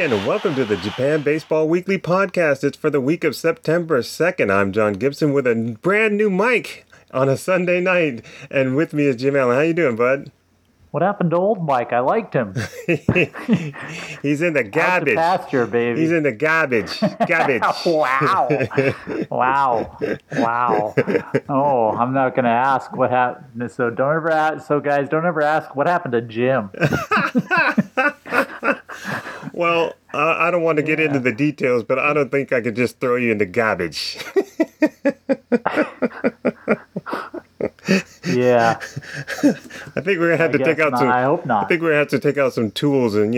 and welcome to the Japan Baseball Weekly Podcast. It's for the week of September 2nd. I'm John Gibson with a brand new mic on a Sunday night. And with me is Jim Allen. How you doing, bud? What happened to old Mike? I liked him. He's in the garbage. Out to pasture, baby. He's in the garbage. Garbage. Wow. Oh, I'm not going to ask what happened. So don't ever ask. So guys, don't ever ask what happened to Jim. Well, I don't want to get into the details, but I don't think I could just throw you in the garbage. Yeah. I think we're gonna have to take out some. I hope not. I think we're gonna have to take out some tools and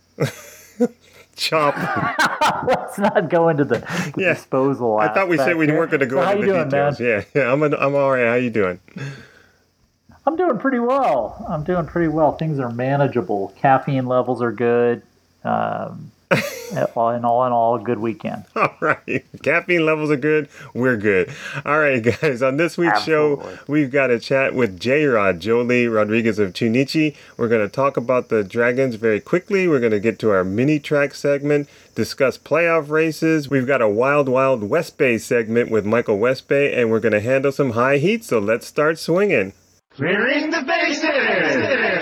chop. Let's not go into the disposal. I thought we said we weren't going to go into the details. Man? Yeah. I'm all right. How you doing? I'm doing pretty well. Things are manageable. Caffeine levels are good. All in all, a good weekend. All right. Caffeine levels are good. We're good. All right, guys. On this week's show, we've got a chat with J-Rod, Joely Rodriguez of Chunichi. We're going to talk about the Dragons very quickly. We're going to get to our mini track segment, discuss playoff races. We've got a Wild Wild West Bay segment with Michael Westbay, and we're going to handle some high heat. So let's start swinging. Clearing the bases!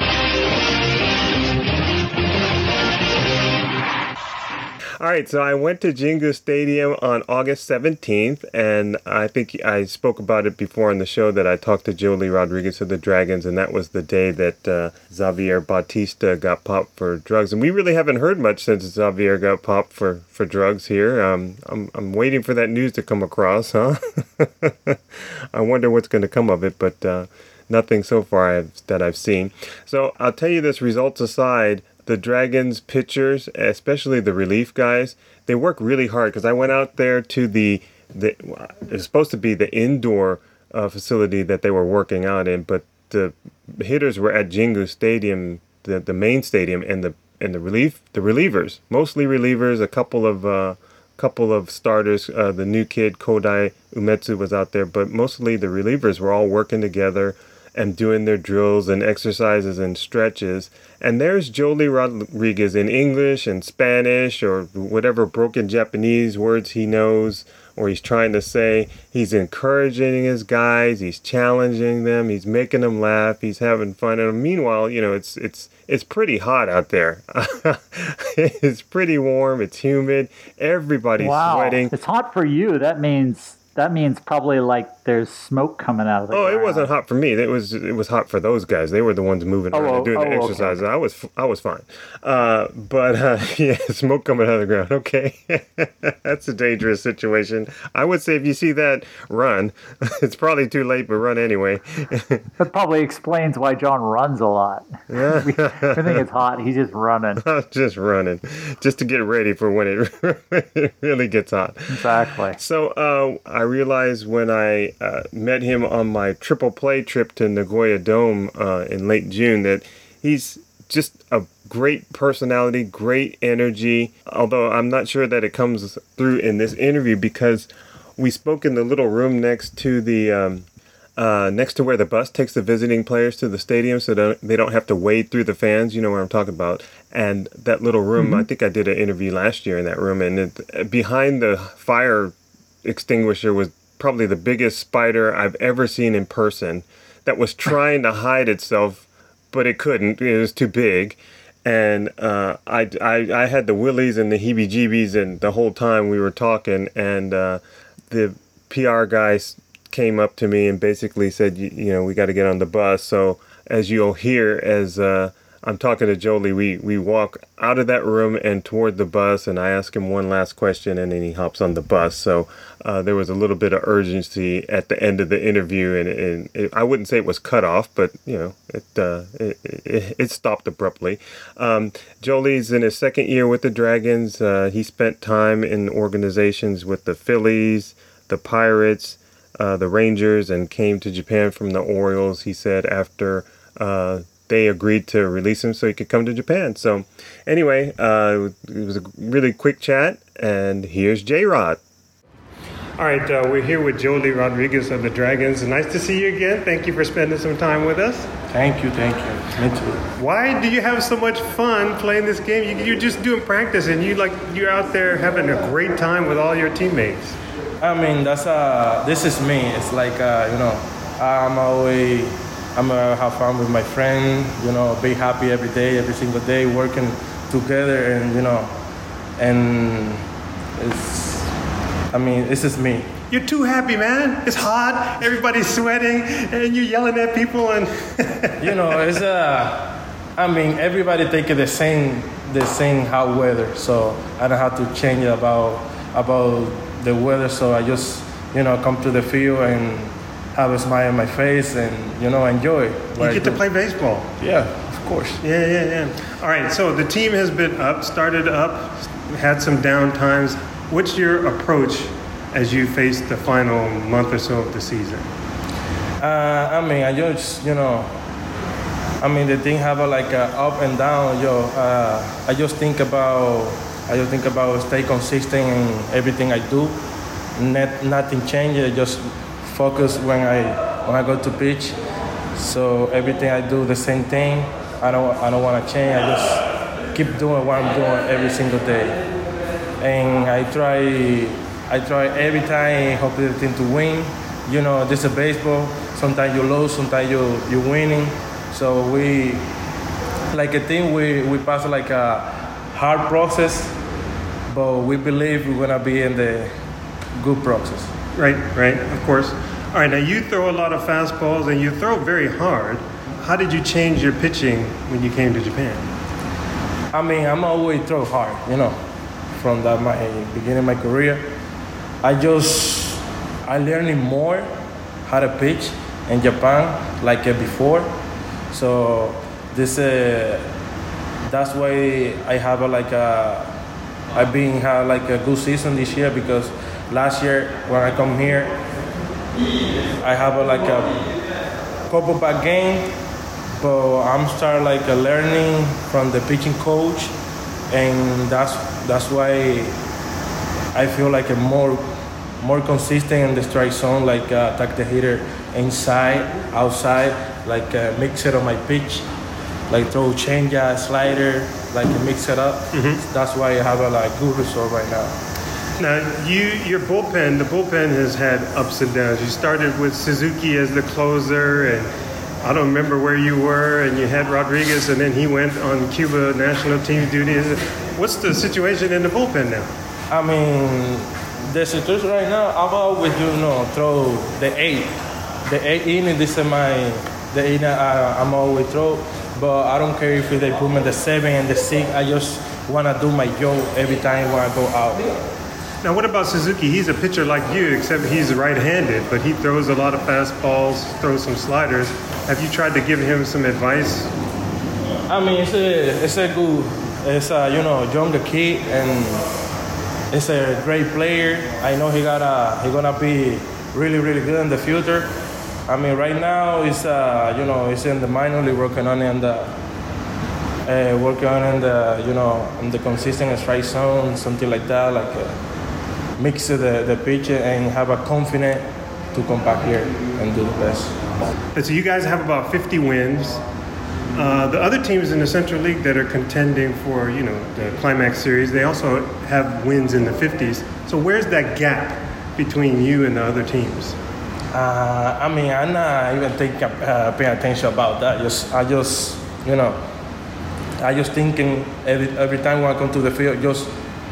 All right, so I went to Jingu Stadium on August 17th, and I think I spoke about it before on the show that I talked to Joely Rodriguez of the Dragons, and that was the day that Xavier Bautista got popped for drugs. And we really haven't heard much since Xavier got popped for drugs here. I'm waiting for that news to come across, huh? I wonder what's going to come of it, but nothing so far that I've seen. So I'll tell you this, results aside, the Dragons pitchers, especially the relief guys, they work really hard because I went out there to it's supposed to be the indoor facility that they were working out in, but the hitters were at Jingu Stadium, the main stadium, and the relievers, mostly relievers, a couple of starters. The new kid Kodai Umetsu was out there, but mostly the relievers were all working together and doing their drills and exercises and stretches. And there's Joely Rodriguez in English and Spanish or whatever broken Japanese words he knows or he's trying to say. He's encouraging his guys. He's challenging them. He's making them laugh. He's having fun. And meanwhile, it's pretty hot out there. It's pretty warm. It's humid. Everybody's sweating. It's hot for you. That means probably like there's smoke coming out of the ground. It wasn't hot for me. It was hot for those guys. They were the ones moving around and doing the exercises. Okay. I was fine. But smoke coming out of the ground. Okay. That's a dangerous situation. I would say if you see that, run. It's probably too late, but run anyway. That probably explains why John runs a lot. Yeah. We think it's hot. He's just running. Just running. Just to get ready for when it really gets hot. Exactly. So I realized when I met him on my triple play trip to Nagoya Dome in late June that he's just a great personality, great energy, although I'm not sure that it comes through in this interview because we spoke in the little room next to next to where the bus takes the visiting players to the stadium so they don't have to wade through the fans. You know what I'm talking about. And that little room, mm-hmm. I think I did an interview last year in that room, and behind the fire extinguisher was probably the biggest spider I've ever seen in person that was trying to hide itself, but it couldn't. It was too big. And I had the willies and the heebie-jeebies and the whole time we were talking, and the PR guys came up to me and basically said, we got to get on the bus. So as you'll hear, as I'm talking to Joely, we walk out of that room and toward the bus, and I ask him one last question, and then he hops on the bus. So there was a little bit of urgency at the end of the interview, and I wouldn't say it was cut off, but it stopped abruptly. Joely's in his second year with the Dragons. He spent time in organizations with the Phillies, the Pirates, the Rangers, and came to Japan from the Orioles, he said, after they agreed to release him so he could come to Japan. So anyway, it was a really quick chat, and here's J-Rod. All right, we're here with Joely Rodriguez of the Dragons. Nice to see you again. Thank you for spending some time with us. Thank you. Me too. Why do you have so much fun playing this game? You're just doing practice, and you're out there having a great time with all your teammates. I mean, this is me. It's like I'm gonna have fun with my friend. Be happy every day, every single day, working together, and this is me. You're too happy, man. It's hot. Everybody's sweating, and you're yelling at people, and everybody take it the same hot weather. So I don't have to change about the weather. So I just come to the field and have a smile on my face and enjoy. You get to play baseball. Yeah, of course. Yeah. All right. So the team has been started up, had some down times. What's your approach as you face the final month or so of the season? The thing have a up and down. I just think about stay consistent in everything I do. Nothing changes. I just focus when I go to pitch. So everything I do the same thing. I don't want to change. I just keep doing what I'm doing every single day. And I try every time, hope the team to win. This is baseball. Sometimes you lose, sometimes you're winning. So we, like a team, we pass like a hard process, but we believe we're gonna be in the good process. Right, of course. All right, now you throw a lot of fastballs and you throw very hard. How did you change your pitching when you came to Japan? I'm always throw hard, from my beginning of my career. I learning more how to pitch in Japan like before. So that's why I have I've been had a good season this year, because last year when I come here I have a couple bad game, but I'm start learning from the pitching coach, and that's why I feel more consistent in the strike zone, attack the hitter inside, outside, mix it on my pitch, throw changeup, slider, mix it up. Mm-hmm. That's why I have a good result right now. Now, the bullpen has had ups and downs. You started with Suzuki as the closer, and I don't remember where you were, and you had Rodriguez, and then he went on Cuba national team duty. What's the situation in the bullpen now? The situation right now, I'm always throw the eight inning. This is the inning I'm always throw, but I don't care if they put me the 7 and the 6. I just wanna do my job every time when I go out. Now, what about Suzuki? He's a pitcher like you, except he's right-handed, but he throws a lot of fastballs, throws some sliders. Have you tried to give him some advice? It's a younger kid, and it's a great player. I know he's gonna be really, really good in the future. Right now it's it's in the minor league, working on in the consistent strike zone, something like that, mix the pitcher and have a confidence to come back here and do the best. And so you guys have about 50 wins. The other teams in the Central League that are contending for, the Climax Series, they also have wins in the 50s. So where's that gap between you and the other teams? I'm not even paying attention about that. I just thinking every time when I come to the field, just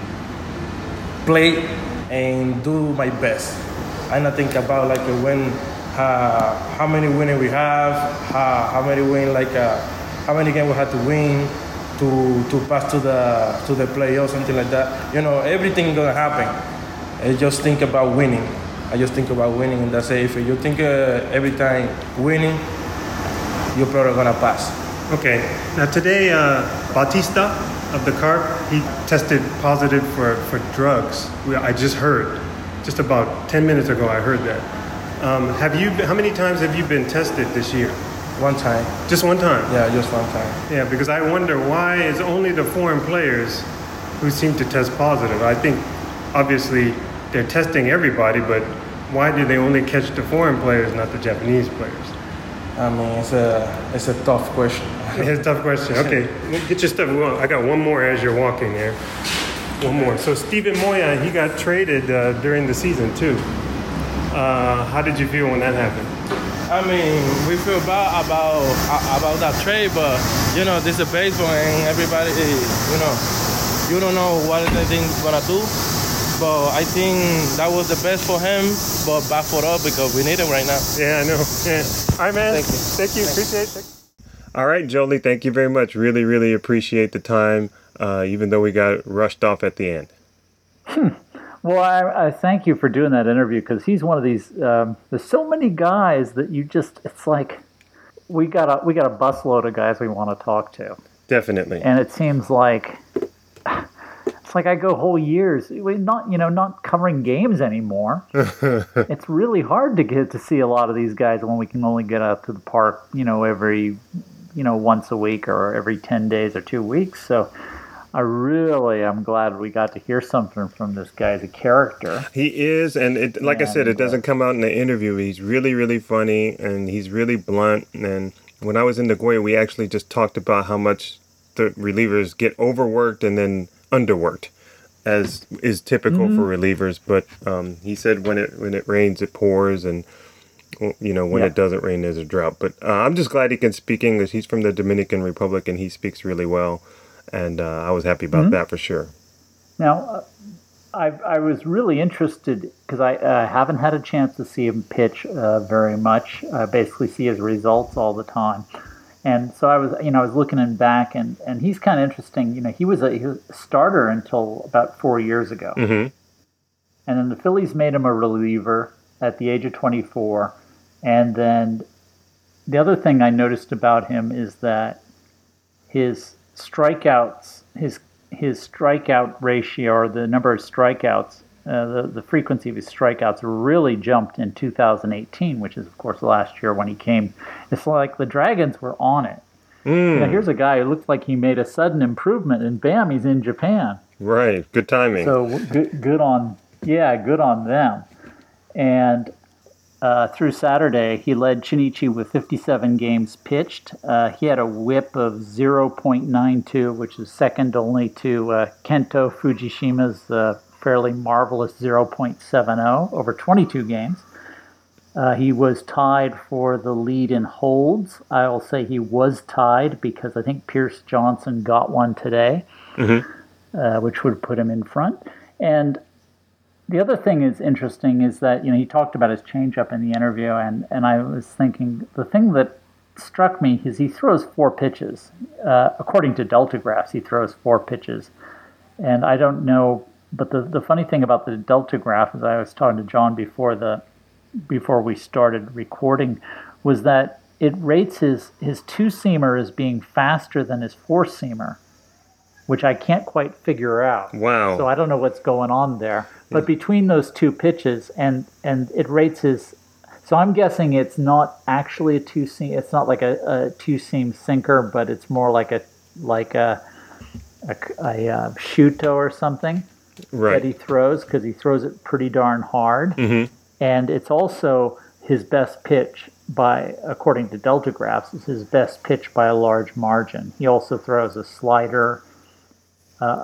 play and do my best. I not think about how many winnings we have, how many how many games we have to win to pass to the playoffs, something like that. Everything gonna happen. I just think about winning. And that's it. If you think every time winning, you're probably gonna pass. Okay. Now today, Bautista of the Carp, he tested positive for drugs. I just heard, just about 10 minutes ago, I heard that. How many times have you been tested this year? One time. Just one time? Yeah, just one time. Yeah, because I wonder why it's only the foreign players who seem to test positive. I think, obviously, they're testing everybody, but why do they only catch the foreign players, not the Japanese players? I mean, it's a tough question. It's a tough question. Okay, get your stuff. I got one more as you're walking there. One more. So Steven Moya, he got traded during the season too. How did you feel when that happened? I mean, we feel bad about that trade, but you know, this is baseball, and everybody, you know, you don't know what they're gonna do. But I think that was the best for him, but bad for us because we need him right now. Yeah, I know. Yeah. All right, man. Thank you. Appreciate it. All right, Jolie, thank you very much. Really, really appreciate the time, even though we got rushed off at the end. Well, I thank you for doing that interview because he's one of these. There's so many guys that you just. It's like we got a busload of guys we want to talk to. Definitely. And it seems like it's like I go whole years not covering games anymore. It's really hard to get to see a lot of these guys when we can only get out to the park, every once a week or every 10 days or 2 weeks. So I'm glad we got to hear something from this guy as a character. He is, and I said, it doesn't come out in the interview. He's really, really funny, and he's really blunt. And when I was in Nagoya, we actually just talked about how much the relievers get overworked and then underworked, as is typical for relievers. But he said when it rains, it pours, and when it doesn't rain, there's a drought. But I'm just glad he can speak English. He's from the Dominican Republic, and he speaks really well. And I was happy about that for sure. Now, I was really interested because I haven't had a chance to see him pitch very much. I basically see his results all the time. And so I was looking in back, and he's kind of interesting. He was a starter until about 4 years ago. Mm-hmm. And then the Phillies made him a reliever at the age of 24. And then the other thing I noticed about him is that his strikeouts, his strikeout ratio, or the number of strikeouts, the frequency of his strikeouts really jumped in 2018, which is, of course, last year when he came. It's like the Dragons were on it. Here's a guy who looks like he made a sudden improvement, and bam, he's in Japan. Right, good timing. So good on them. And through Saturday, he led Chinichi with 57 games pitched. He had a whip of 0.92, which is second only to Kento Fujishima's fairly marvelous 0.70 over 22 games. He was tied for the lead in holds. I will say he was tied because I think Pierce Johnson got one today, which would put him in front. And the other thing is interesting is that, he talked about his changeup in the interview, and I was thinking the thing that struck me is he throws 4 pitches. According to Deltagraphs, he throws 4 pitches. And I don't know, but the funny thing about the Deltagraph, as I was talking to John before we started recording, was that it rates his two-seamer as being faster than his four-seamer, which I can't quite figure out. Wow. So I don't know what's going on there. But between those two pitches, and it rates his... So I'm guessing it's not actually a two-seam. It's not like a two-seam sinker, but it's more like a shuto or something that he throws, because he throws it pretty darn hard. Mm-hmm. And it's also his best pitch according to Deltagraphs, is his best pitch by a large margin. He also throws a slider, and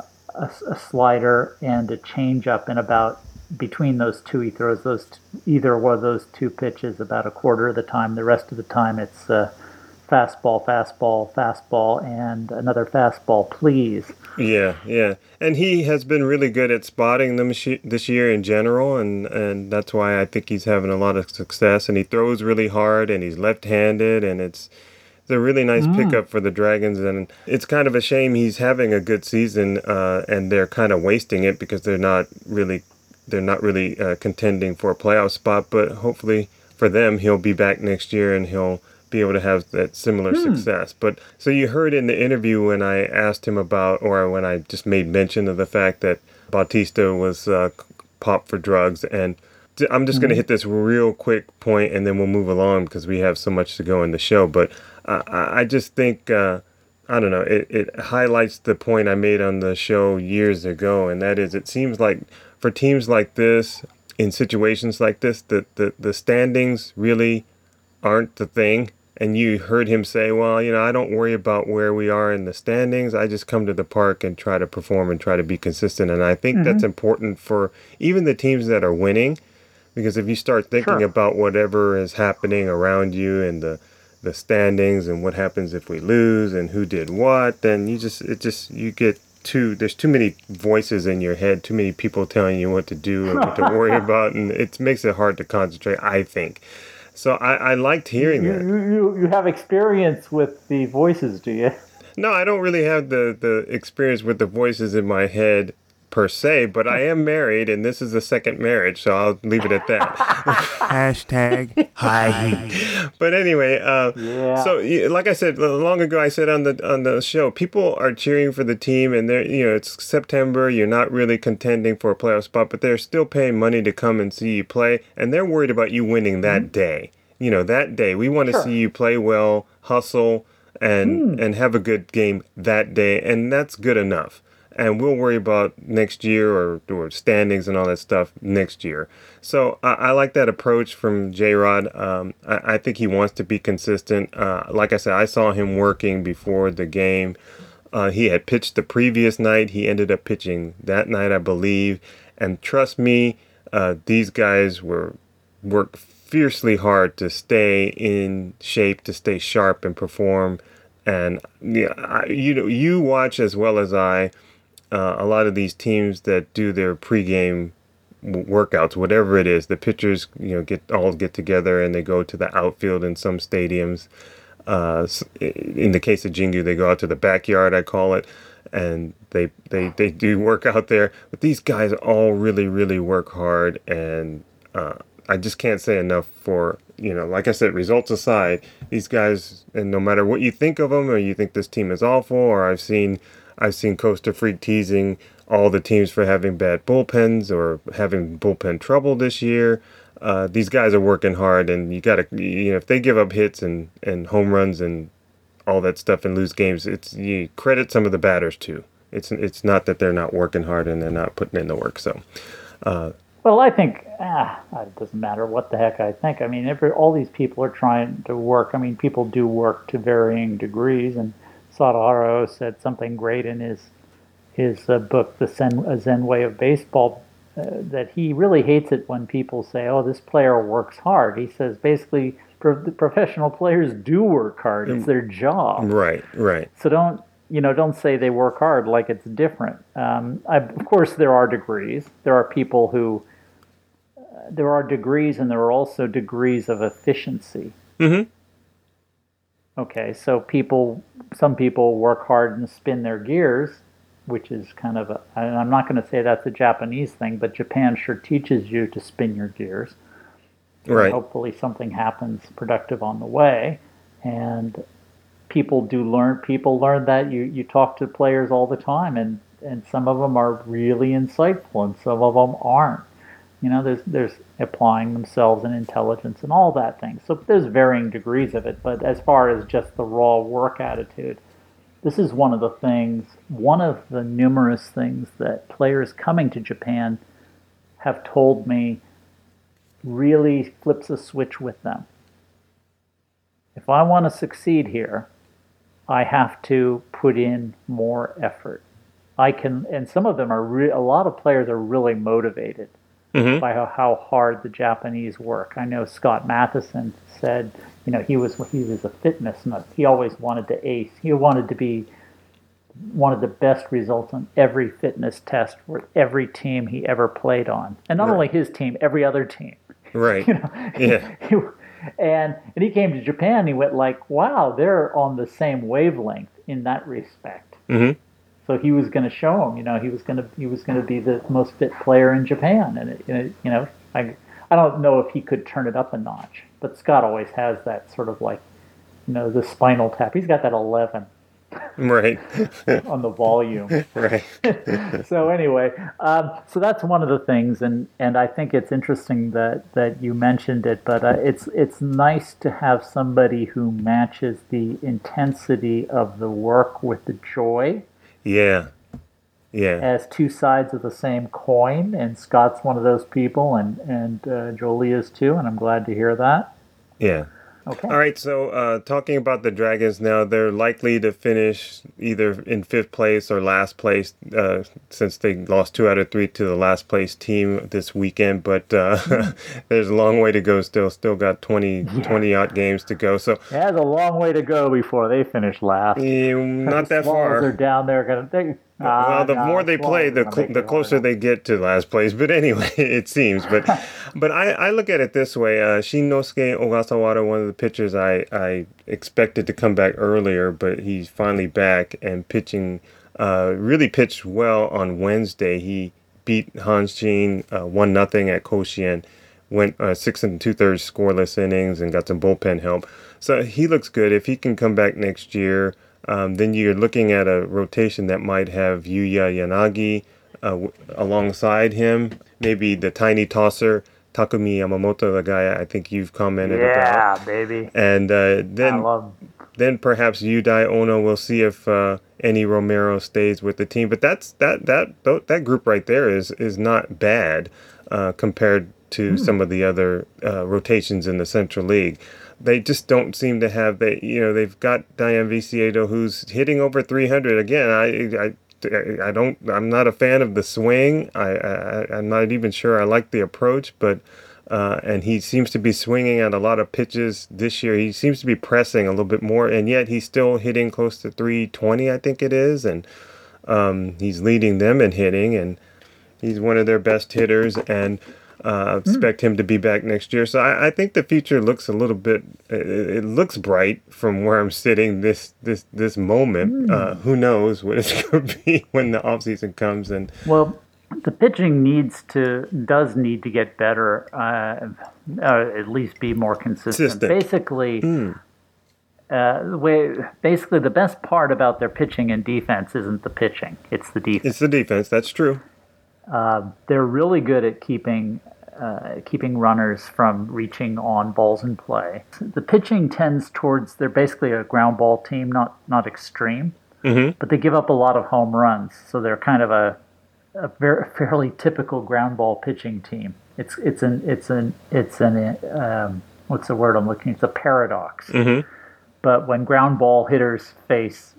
a changeup, and between those two, he throws either one of those two pitches about a quarter of the time. The rest of the time, it's fastball, fastball, fastball, and another fastball, please. Yeah. And he has been really good at spotting them this year in general, and that's why I think he's having a lot of success. And he throws really hard, and he's left-handed, and it's a really nice pickup for the Dragons. And it's kind of a shame he's having a good season, and they're kind of wasting it because they're not really contending for a playoff spot. But hopefully for them, he'll be back next year, and he'll be able to have that similar success. But so you heard in the interview when I asked him about, or when I just made mention of the fact that Bautista was popped for drugs. And I'm just going to hit this real quick point, and then we'll move along because we have so much to go in the show. But I just think, I don't know, it highlights the point I made on the show years ago, and that is, it seems like for teams like this, in situations like this, the standings really aren't the thing. And you heard him say, well, I don't worry about where we are in the standings. I just come to the park and try to perform and try to be consistent. And I think that's important for even the teams that are winning, because if you start thinking about whatever is happening around you and the standings and what happens if we lose and who did what, then you get there's too many voices in your head, too many people telling you what to do and what to worry about, and it makes it hard to concentrate, I think. So I liked hearing that. You have experience with the voices, do you? No, I don't really have the experience with the voices in my head per se, but I am married, and this is the second marriage, so I'll leave it at that. Hashtag hi. But anyway, Yeah. so like I said long ago, I said on the show, people are cheering for the team, and they're it's September. You're not really contending for a playoff spot, but they're still paying money to come and see you play, and they're worried about you winning that day. That day we want to see you play well, hustle, and have a good game that day, and that's good enough. And we'll worry about next year or standings and all that stuff next year. So I like that approach from J-Rod. I think he wants to be consistent. Like I said, I saw him working before the game. He had pitched the previous night. He ended up pitching that night, I believe. And trust me, these guys worked fiercely hard to stay in shape, to stay sharp and perform. And you watch as well as I. A lot of these teams that do their pregame workouts, whatever it is, the pitchers, get together and they go to the outfield in some stadiums. In the case of Jingu, they go out to the backyard, I call it, and they do work out there. But these guys all really, really work hard, and I just can't say enough for, like I said, results aside, these guys, and no matter what you think of them, or you think this team is awful, or I've seen Costa Freak teasing all the teams for having bad bullpens or having bullpen trouble this year. These guys are working hard, and you got to, if they give up hits and home runs and all that stuff and lose games, you credit some of the batters too. It's not that they're not working hard and they're not putting in the work. So, well, I think it doesn't matter what the heck I think. I mean, all these people are trying to work. I mean, people do work to varying degrees, and Sadaharo said something great in his book, The Zen Way of Baseball, that he really hates it when people say, oh, this player works hard. He says basically professional players do work hard. It's their job. Right. So don't say they work hard like it's different. Of course, there are degrees. There are people who, there are degrees, and there are also degrees of efficiency. Mm-hmm. Okay, so some people work hard and spin their gears, which is kind of and I'm not going to say that's a Japanese thing, but Japan sure teaches you to spin your gears. Right. And hopefully something happens productive on the way. And people learn that. You talk to players all the time, and some of them are really insightful and some of them aren't. There's applying themselves and intelligence and all that thing. So there's varying degrees of it. But as far as just the raw work attitude, this is one of the numerous things that players coming to Japan have told me really flips a switch with them. If I want to succeed here, I have to put in more effort. And some of them a lot of players are really motivated by how hard the Japanese work. I know Scott Matheson said, he was a fitness nut. He always wanted to ace. He wanted to be one of the best results on every fitness test for every team he ever played on, and not only his team, every other team. Right. Yeah. And he came to Japan. And he went like, wow, they're on the same wavelength in that respect. Mm-hmm. So he was going to show him, he was going to be the most fit player in Japan, and I don't know if he could turn it up a notch, but Scott always has that sort of like, the Spinal Tap. He's got that 11, right, on the volume, right. So anyway, so that's one of the things, and I think it's interesting that you mentioned it, but it's nice to have somebody who matches the intensity of the work with the joy. Yeah. Yeah. as two sides of the same coin, and Scott's one of those people, and Jolie is too, and I'm glad to hear that. Yeah. Okay. All right, so talking about the Dragons now, they're likely to finish either in fifth place or last place since they lost 2 out of 3 to the last place team this weekend. But there's a long way to go still. Still got 20 odd games to go. So It has a long way to go before they finish last. not that Swallows are far. down there. Well, the more they play, the closer they get to last place. But anyway, it seems. But I look at it this way. Shinnosuke Ogasawara, one of the pitchers I expected to come back earlier, but he's finally back and pitching. Really pitched well on Wednesday. He beat Hanshin 1-0 at Koshien. Went 6 2/3 scoreless innings and got some bullpen help. So he looks good. If he can come back next year, then you're looking at a rotation that might have Yuya Yanagi alongside him. Maybe the tiny tosser, Takumi Yamamoto, the guy I think you've commented about. Yeah, baby. And I love then perhaps Yudai Ono. We'll see if Eni Romero stays with the team. But that group right there is not bad compared to some of the other rotations in the Central League. They just don't seem to have they've got Diane Viciedo who's hitting over 300 again. I'm not a fan of the swing. I'm not even sure I like the approach, but and he seems to be swinging at a lot of pitches this year. He seems to be pressing a little bit more, and yet he's still hitting close to 320, I think it is, and he's leading them in hitting, and he's one of their best hitters, and expect him to be back next year. So I think the future looks a little bit. It looks bright from where I'm sitting this moment. Who knows what it's going to be when the off season comes? And well, the pitching does need to get better. At least be more consistent. Basically, the best part about their pitching and defense isn't the pitching; it's the defense. It's the defense. That's true. They're really good at keeping runners from reaching on balls in play. The pitching tends towards they're basically a ground ball team, not extreme, but they give up a lot of home runs. So they're kind of a fairly typical ground ball pitching team. It's an what's the word I'm looking? It's a paradox. But when ground ball pitchers face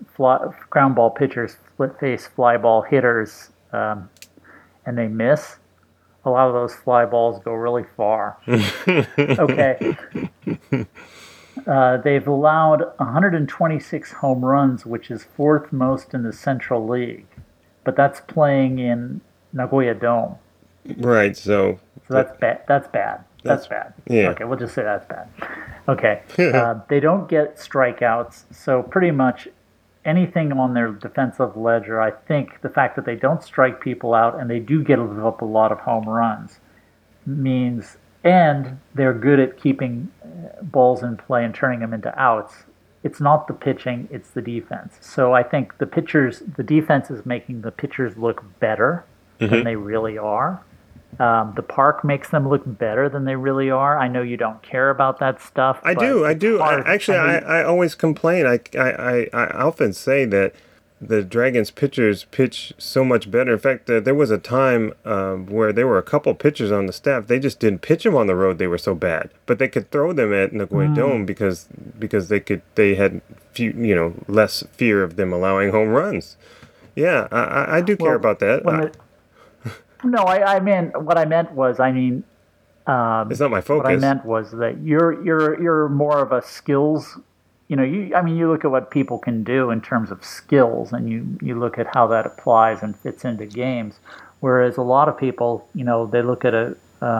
fly ball hitters. And they miss, a lot of those fly balls go really far. Okay. They've allowed 126 home runs, which is fourth most in the Central League. But that's playing in Nagoya Dome. Right, so that's bad. That's bad. Yeah. Okay, we'll just say that's bad. Okay. They don't get strikeouts, so pretty much anything on their defensive ledger, I think the fact that they don't strike people out and they do give up a lot of home runs means, and they're good at keeping balls in play and turning them into outs. It's not the pitching, it's the defense. So I think the defense is making the pitchers look better than they really are. The park makes them look better than they really are. I know you don't care about that stuff. I do. I always complain. I often say that the Dragons pitchers pitch so much better. In fact, there was a time where there were a couple pitchers on the staff. They just didn't pitch them on the road. They were so bad, but they could throw them at Nagoya Dome because they had less fear of them allowing home runs. Yeah, I do care about that. No, I mean what I meant was it's not my focus. What I meant was that you're more of a skills. You look at what people can do in terms of skills, and you look at how that applies and fits into games. Whereas a lot of people, they look at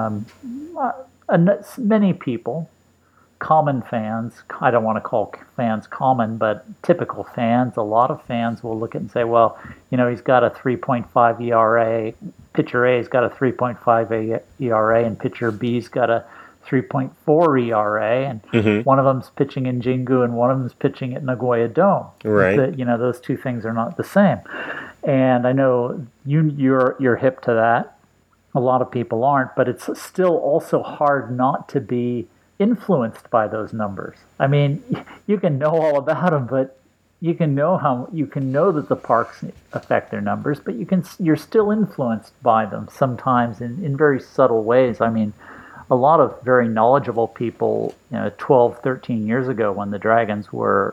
many people, common fans. I don't want to call fans common, but typical fans. A lot of fans will look at it and say, well, he's got a 3.5 ERA. Pitcher A's got a 3.5 ERA, and pitcher B's got a 3.4 ERA, and one of them's pitching in Jingu, and one of them's pitching at Nagoya Dome. Right. Those two things are not the same. And I know you're hip to that. A lot of people aren't, but it's still also hard not to be influenced by those numbers. I mean, you can know all about them, but you can know that the parks affect their numbers, but you're still influenced by them sometimes in very subtle ways. I mean, a lot of very knowledgeable people, 12, 13 years ago when the Dragons were,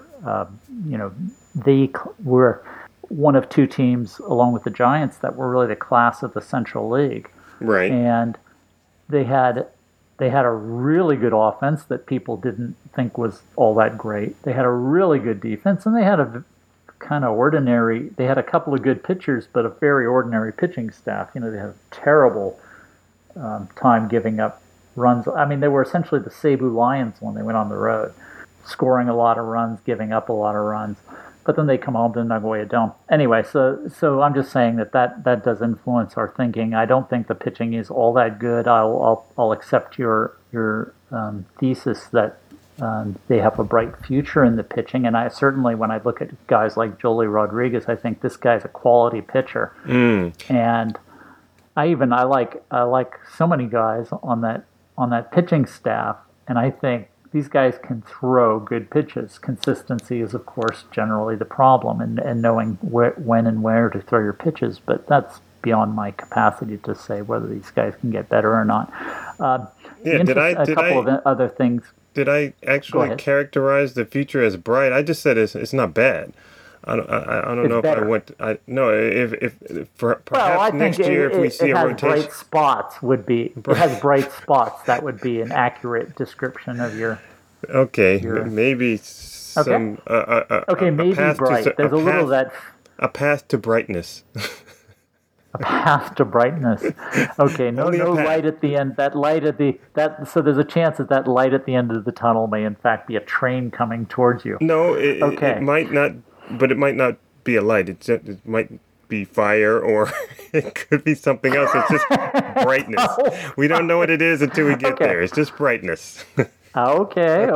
they were one of two teams along with the Giants that were really the class of the Central League. Right. And they had a really good offense that people didn't think was all that great. They had a really good defense, and they had a kind of ordinary. They had a couple of good pitchers, but a very ordinary pitching staff. They had a terrible time giving up runs. I mean, they were essentially the Cebu Lions when they went on the road, scoring a lot of runs, giving up a lot of runs. But then they come home to Nagoya Dome. Anyway, so I'm just saying that does influence our thinking. I don't think the pitching is all that good. I'll accept your thesis that they have a bright future in the pitching. And I certainly, when I look at guys like Joely Rodriguez, I think this guy's a quality pitcher. And I like so many guys on that pitching staff, and I think these guys can throw good pitches. Consistency is, of course, generally the problem, and knowing when and where to throw your pitches. But that's beyond my capacity to say whether these guys can get better or not. A couple of other things. Did I actually characterize the future as bright? I just said it's not bad. I don't know better. If perhaps next year if we see a rotation. Bright spots would be. It has bright spots. That would be an accurate description of your. Okay, maybe some. Okay, maybe bright. There's a little of that. A path to brightness. A path to brightness. Okay, no light at the end. So there's a chance that light at the end of the tunnel may in fact be a train coming towards you. No, it might not. But it might not be a light. It might be fire, or it could be something else. It's just brightness. We don't know what it is until we get there. It's just brightness. Okay.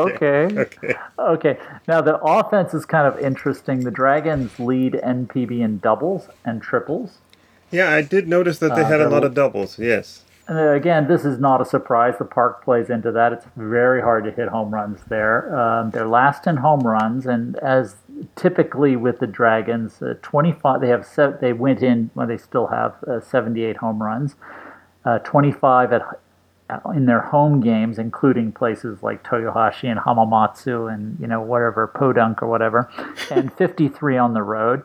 Now, the offense is kind of interesting. The Dragons lead NPB in doubles and triples. Yeah, I did notice that they had a lot of doubles, yes. And again, this is not a surprise. The park plays into that. It's very hard to hit home runs there. They're last in home runs, and as typically with the Dragons, 25. They went in when they still have 78 home runs, 25 in their home games, including places like Toyohashi and Hamamatsu and whatever Podunk or whatever, and 53 on the road.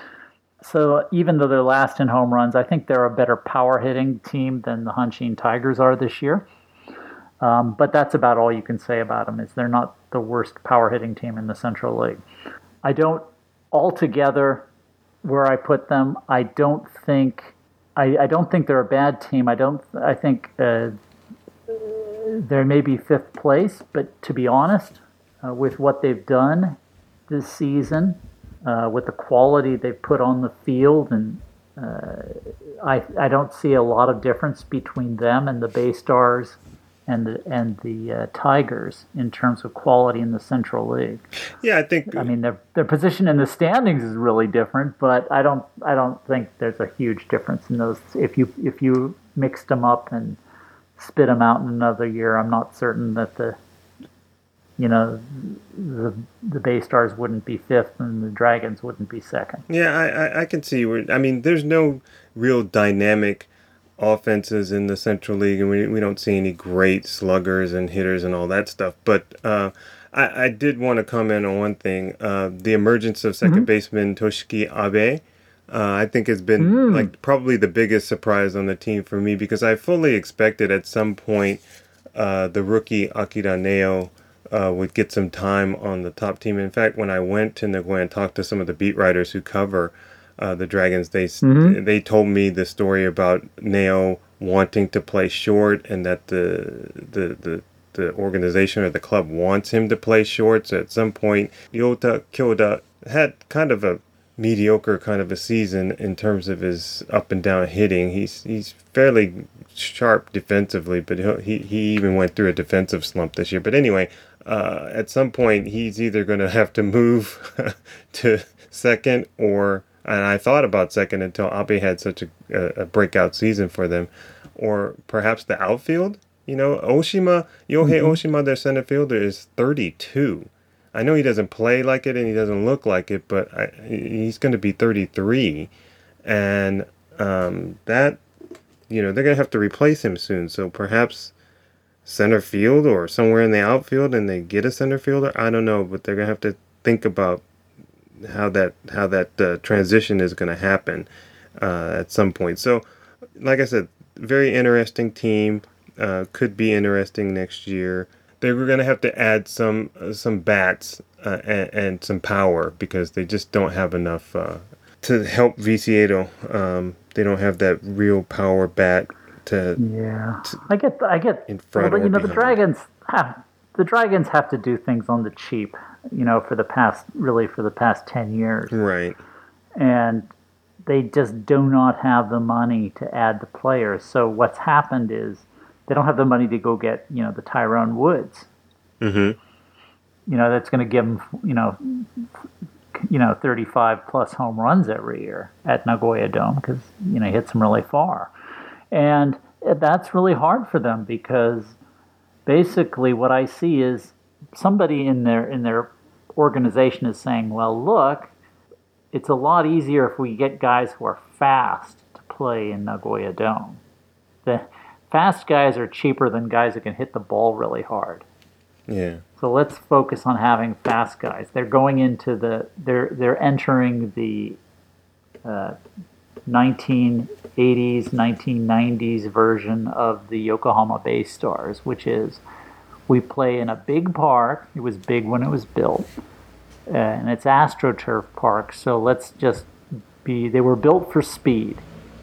So even though they're last in home runs, I think they're a better power hitting team than the Hanshin Tigers are this year. But that's about all you can say about them, is they're not the worst power hitting team in the Central League. I don't altogether where I put them. I don't think they're a bad team. I think they're maybe fifth place, but to be honest, with what they've done this season, with the quality they've put on the field, and I don't see a lot of difference between them and the Bay Stars and the Tigers in terms of quality in the Central League. Yeah, I think. I mean, their position in the standings is really different, but I don't think there's a huge difference in those. If you mixed them up and spit them out in another year, I'm not certain that the Bay Stars wouldn't be fifth and the Dragons wouldn't be second. Yeah, I can see where. I mean, there's no real dynamic offenses in the Central League, and we don't see any great sluggers and hitters and all that stuff. But I did want to comment on one thing: the emergence of second baseman Toshiki Abe. I think has been like probably the biggest surprise on the team for me, because I fully expected at some point the rookie Akira Neo would get some time on the top team. In fact, when I went to Nagoya and talked to some of the beat writers who cover the Dragons, they told me the story about Neo wanting to play short, and that the organization or the club wants him to play short. So at some point, Yota Kyoda had kind of a mediocre kind of a season in terms of his up and down hitting. He's fairly sharp defensively, but he even went through a defensive slump this year. But anyway, at some point he's either going to have to move to second, and I thought about second until Abe had such a breakout season for them, or perhaps the outfield. Yohei Oshima, their center fielder, is 32. I know he doesn't play like it and he doesn't look like it, but he's going to be 33, and that, they're going to have to replace him soon. So perhaps center field or somewhere in the outfield, and they get a center fielder. I don't know, but they're going to have to think about how that transition is going to happen at some point. So, like I said, very interesting team. Could be interesting next year. They're going to have to add some bats and some power, because they just don't have enough to help Viciedo. They don't have that real power bat to. Yeah, I get. In front, but or the behind. Dragons have to do things on the cheap. For the past 10 years. Right. And they just do not have the money to add the players. So what's happened is they don't have the money to go get, the Tyrone Woods. Mm-hmm. That's going to give them, 35 plus home runs every year at Nagoya Dome, because, he hits them really far. And that's really hard for them, because basically what I see is somebody in their organization is saying, well, look, it's a lot easier if we get guys who are fast to play in Nagoya Dome. The fast guys are cheaper than guys who can hit the ball really hard. Yeah. So let's focus on having fast guys. They're going into they're entering the 1980s, 1990s version of the Yokohama Bay Stars, which is, we play in a big park. It was big when it was built. And it's AstroTurf Park. So they were built for speed.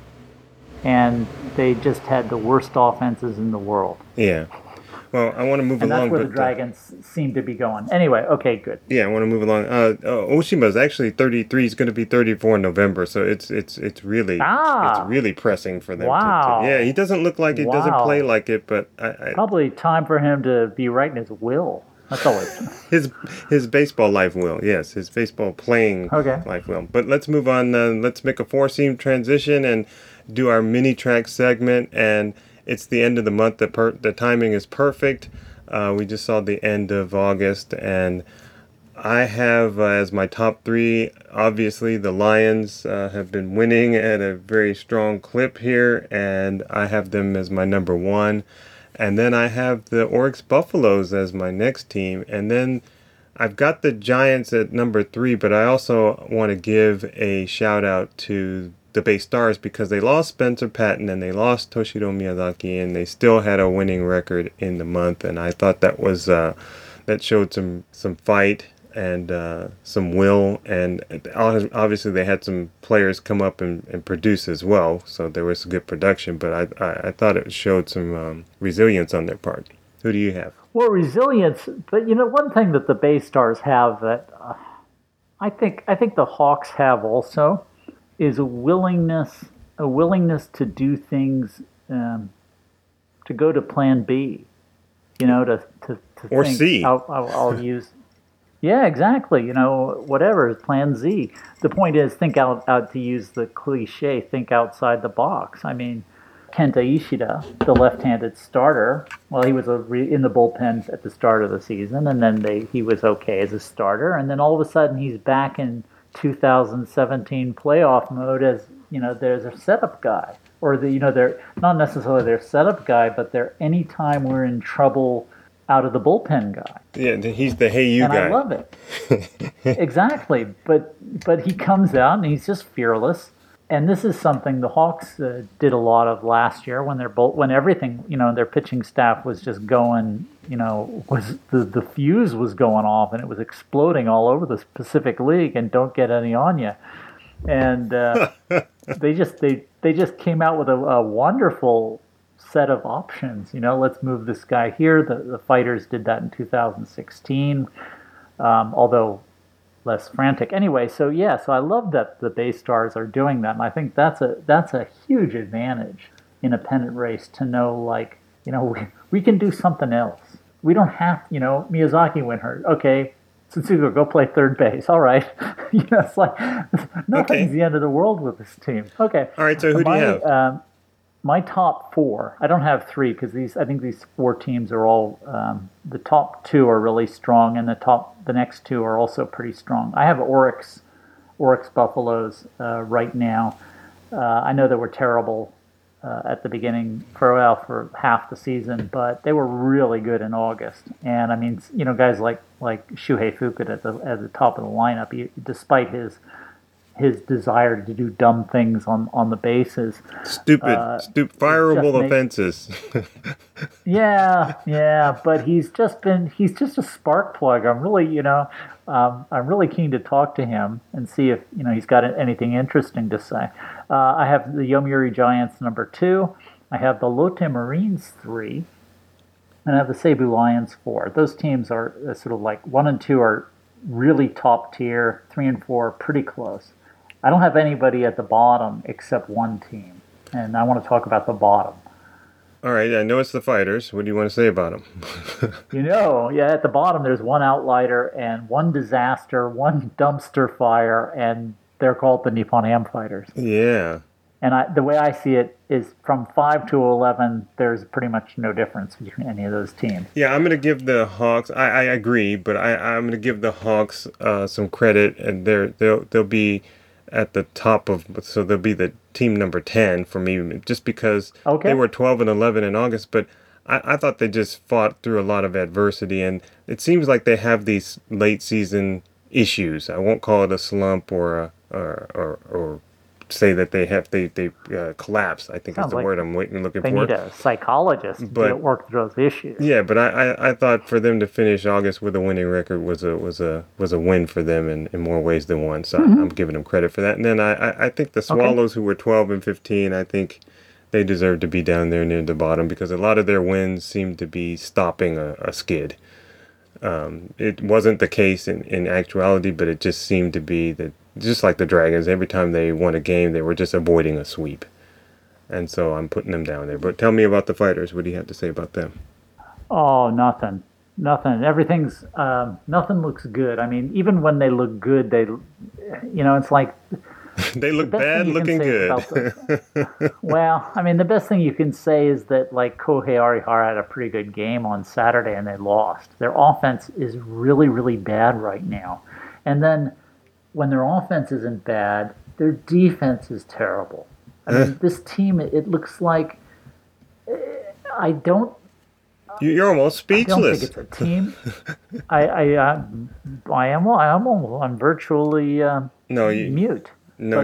And they just had the worst offenses in the world. Yeah. Well, I want to move and along. And that's where the Dragons seem to be going. Anyway, okay, good. Yeah, I want to move along. Oshima's actually 33. He's going to be 34 in November. So it's really pressing for them. Wow. Yeah, he doesn't look like it. Wow. Doesn't play like it, but probably time for him to be writing his will. That's always his baseball life will. Yes, his baseball playing life will. But let's move on. Let's make a 4-seam transition and do our mini track segment. And it's the end of the month. The timing is perfect. We just saw the end of August, and I have as my top 3, obviously the Lions have been winning at a very strong clip here, and I have them as my number 1. And then I have the Oryx Buffaloes as my next team. And then I've got the Giants at number 3, but I also want to give a shout out to the Bay Stars, because they lost Spencer Patton and they lost Toshiro Miyazaki, and they still had a winning record in the month. And I thought that was that showed some fight and some will, and obviously they had some players come up and produce as well, so there was good production, but I thought it showed some resilience on their part. Who do you have? Well, resilience, but one thing that the Bay Stars have that I think the Hawks have also is a willingness to do things, to go to Plan B, to or think, C. I'll use. Yeah, exactly. Whatever, Plan Z. The point is, think out to use the cliche, think outside the box. I mean, Kenta Ishida, the left-handed starter, well, he was in the bullpen at the start of the season, and then he was okay as a starter, and then all of a sudden he's back in 2017 playoff mode as, there's a setup guy. Or, they're not necessarily their setup guy, but they're anytime we're in trouble out of the bullpen guy. Yeah, he's the hey you and guy. I love it. Exactly. But he comes out and he's just fearless. And this is something the Hawks did a lot of last year when everything, their pitching staff was just going, was the fuse was going off and it was exploding all over the Pacific League, and don't get any on you. And they just came out with a wonderful set of options. Let's move this guy here. The Fighters did that in 2016, although less frantic. Anyway, so I love that the Bay Stars are doing that, and I think that's a huge advantage in a pennant race to know, we can do something else. We don't have, Miyazaki went hurt. Okay, Tsutsugo, go play third base. All right. It's like nothing's the end of the world with this team. Okay. All right, so who do you have? my top four. I don't have three because I think these four teams are all the top two are really strong, and the next two are also pretty strong. I have Oryx Buffaloes right now. I know they were terrible at the beginning for half the season, but they were really good in August. And I mean, guys like Shuhei Fukuda at the top of the lineup, despite his desire to do dumb things on the bases. Stupid, fireable offenses. yeah, but he's just a spark plug. I'm really keen to talk to him and see if he's got anything interesting to say. I have the Yomiuri Giants number 2. I have the Lotte Marines 3, and I have the Seibu Lions 4. Those teams are sort of like 1 and 2 are really top tier. 3 and 4 are pretty close. I don't have anybody at the bottom except one team, and I want to talk about the bottom. All right, I know it's the Fighters. What do you want to say about them? At the bottom there's one outlier and one disaster, one dumpster fire, and they're called the Nippon Ham Fighters. Yeah. And the way I see it is from 5 to 11, there's pretty much no difference between any of those teams. Yeah, I'm going to give the Hawks, I agree, but I'm going to give the Hawks some credit, and they'll be at the top so they'll be the team number 10 for me, just because they were 12 and 11 in August, but I thought they just fought through a lot of adversity, and it seems like they have these late season issues. I won't call it a slump or say that they collapse. I think that's the word I'm looking for. They need a psychologist to work through those issues. Yeah, but I thought for them to finish August with a winning record was a win for them in more ways than one. So I'm giving them credit for that. And then I think the Swallows, who were 12 and 15, I think they deserve to be down there near the bottom because a lot of their wins seem to be stopping a skid. It wasn't the case in actuality, but it just seemed to be that, just like the Dragons, every time they won a game, they were just avoiding a sweep. And so I'm putting them down there. But tell me about the Fighters. What do you have to say about them? Oh, nothing. Everything's, nothing looks good. I mean, even when they look good, it's like... They look bad looking good. Well, I mean, the best thing you can say is that, like, Kohei Arihara had a pretty good game on Saturday and they lost. Their offense is really, really bad right now. And then when their offense isn't bad, their defense is terrible. I mean, this team, it looks like You're almost speechless. I don't think it's a team. I'm virtually mute. No,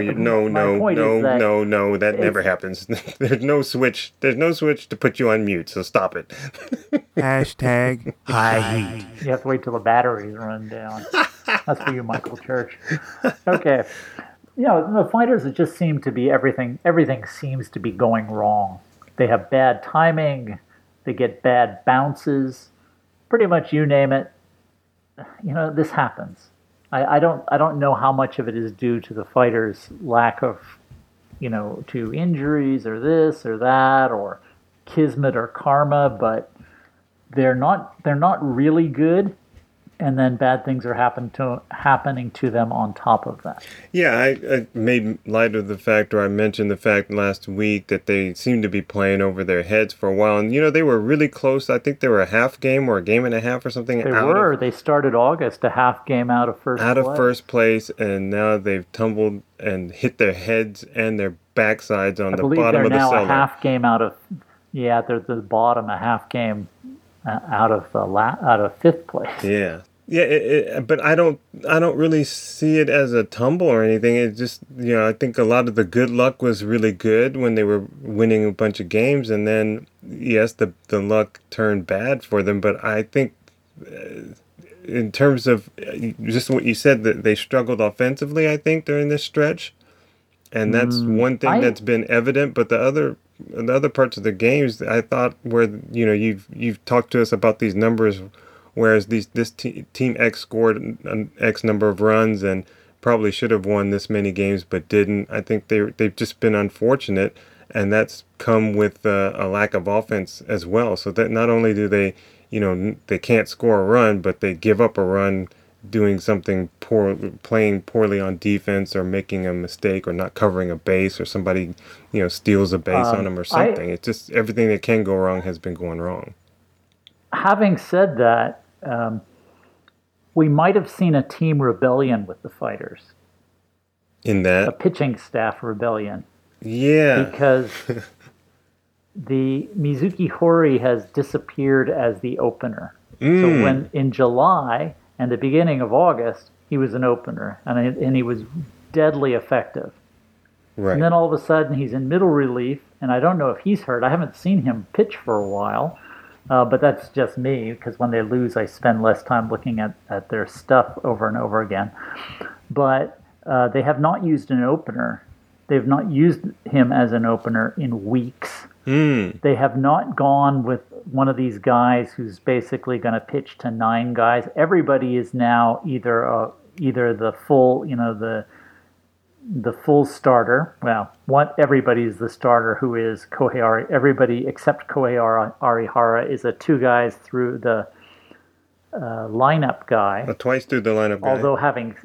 that never happens. There's no switch to put you on mute, so stop it. Hashtag high heat. You have to wait till the batteries run down. That's for you, Michael Church. Okay. The Fighters, it just seem to be everything seems to be going wrong. They have bad timing. They get bad bounces. Pretty much you name it. This happens. I don't know how much of it is due to the Fighters' lack of, to injuries or this or that or kismet or karma, but they're not really good, and then bad things are happening to them on top of that. Yeah, I made light of the fact, or I mentioned the fact last week that they seemed to be playing over their heads for a while. And, they were really close. I think they were a half game or a game and a half or something. They started August a half game out of first place, and now they've tumbled and hit their heads and their backsides on the bottom of the cellar. I believe they're now a half game out of, they're the bottom, a half game out of fifth place. Yeah. Yeah, but I don't really see it as a tumble or anything. It just, I think a lot of the good luck was really good when they were winning a bunch of games, and then yes, the luck turned bad for them. But I think, in terms of just what you said, that they struggled offensively, I think during this stretch, and that's one thing that's been evident. But the other parts of the games, I thought, where you've talked to us about these numbers. Whereas this Team X scored an X number of runs and probably should have won this many games but didn't. I think they've just been unfortunate, and that's come with a lack of offense as well. So that not only do they, they can't score a run, but they give up a run doing something poor, playing poorly on defense, or making a mistake, or not covering a base, or somebody, steals a base on him or something. It's just everything that can go wrong has been going wrong. Having said that, we might have seen a team rebellion with the Fighters. In A that, pitching staff rebellion. yeah, Because the Mizuki Hori has disappeared as the opener. So when in July and the beginning of August, he was an opener, and he was deadly effective. right. And then all of a sudden, he's in middle relief, and I don't know if he's hurt. I haven't seen him pitch for a while, but that's just me, because when they lose, I spend less time looking at their stuff over and over again. But they have not used an opener. They've not used him as an opener in weeks. They have not gone with one of these guys who's basically going to pitch to 9 guys. Everybody is now either the full, the full starter. Well, everybody is the starter who is Kohei Ari. Everybody except Kohei Arihara is a 2 guys through the lineup guy. Twice through the lineup guy. Although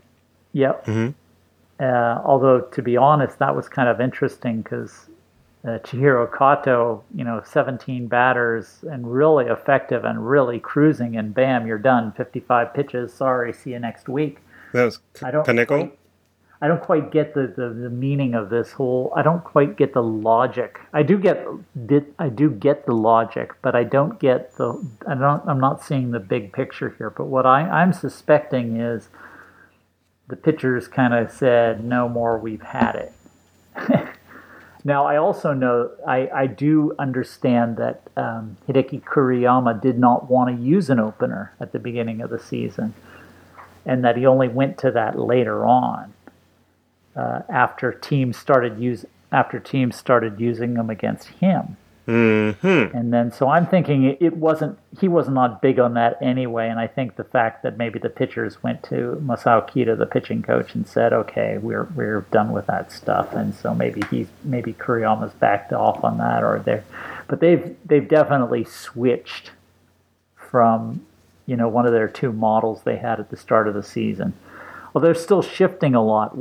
although to be honest, that was kind of interesting because Chihiro Kato, 17 batters and really effective and really cruising, and bam, you're done. 55 pitches. Sorry, see you next week. That was Kaneko? I don't quite get the meaning of this whole. I don't quite get the logic. I do get the logic, but I don't get the. I'm not seeing the big picture here. But what I'm suspecting is the pitchers kind of said, "No more. We've had it." Now, I also know, I do understand that Hideki Kuriyama did not want to use an opener at the beginning of the season, and that he only went to that later on after teams started using them against him. Mm-hmm. And then, so I'm thinking he was not big on that anyway, and I think the fact that maybe the pitchers went to Masao Kida, the pitching coach, and said, "Okay, we're done with that stuff," and so maybe Kuriyama's backed off on that, but they've definitely switched from one of their 2 models they had at the start of the season. Well, they're still shifting a lot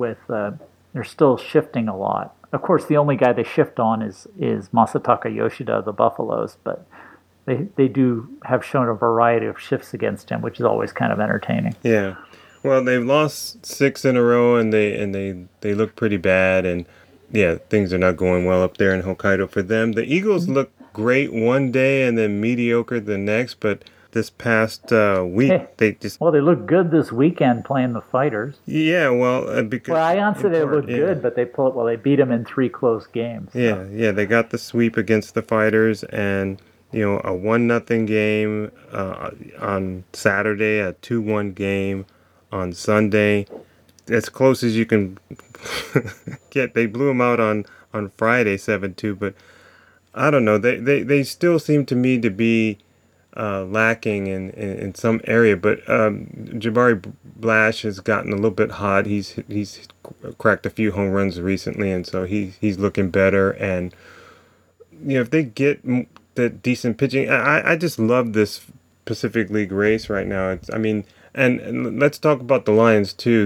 Of course, the only guy they shift on is Masataka Yoshida of the Buffaloes, but they do have shown a variety of shifts against him, which is always kind of entertaining. Yeah. Well, they've lost 6 in a row, and they look pretty bad, and yeah, things are not going well up there in Hokkaido for them. The Eagles look great one day and then mediocre the next, but this past week, they look good this weekend playing the Fighters. Yeah, well, because I answer they look good, but they beat them in 3 close games. So. Yeah, they got the sweep against the Fighters, and a 1-0 game on Saturday, a 2-1 game on Sunday, as close as you can get. They blew them out on Friday 7-2, but I don't know. They still seem to me to be lacking in some area, but Jabari Blash has gotten a little bit hot. He's cracked a few home runs recently, and so he's looking better. And if they get the decent pitching, I just love this Pacific League race right now. And let's talk about the Lions too.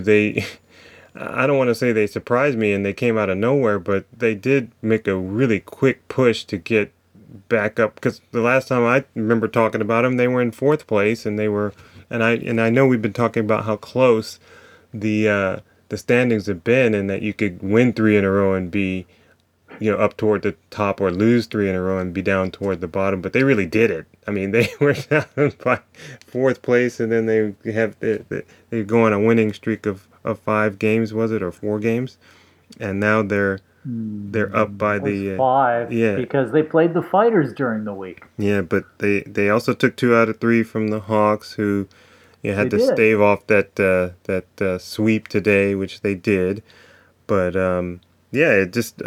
I don't want to say they surprised me and they came out of nowhere, but they did make a really quick push to get back up, because the last time I remember talking about them, they were in 4th place, and I know we've been talking about how close the standings have been, and that you could win 3 in a row and be up toward the top, or lose 3 in a row and be down toward the bottom, but they really did it. They were down by 4th place, and then they go on a winning streak of 5 games, was it, or 4 games, and now they're up by the 5, because they played the Fighters during the week. Yeah, but they also took 2 out of 3 from the Hawks, who had to stave off that sweep today, which they did. But it just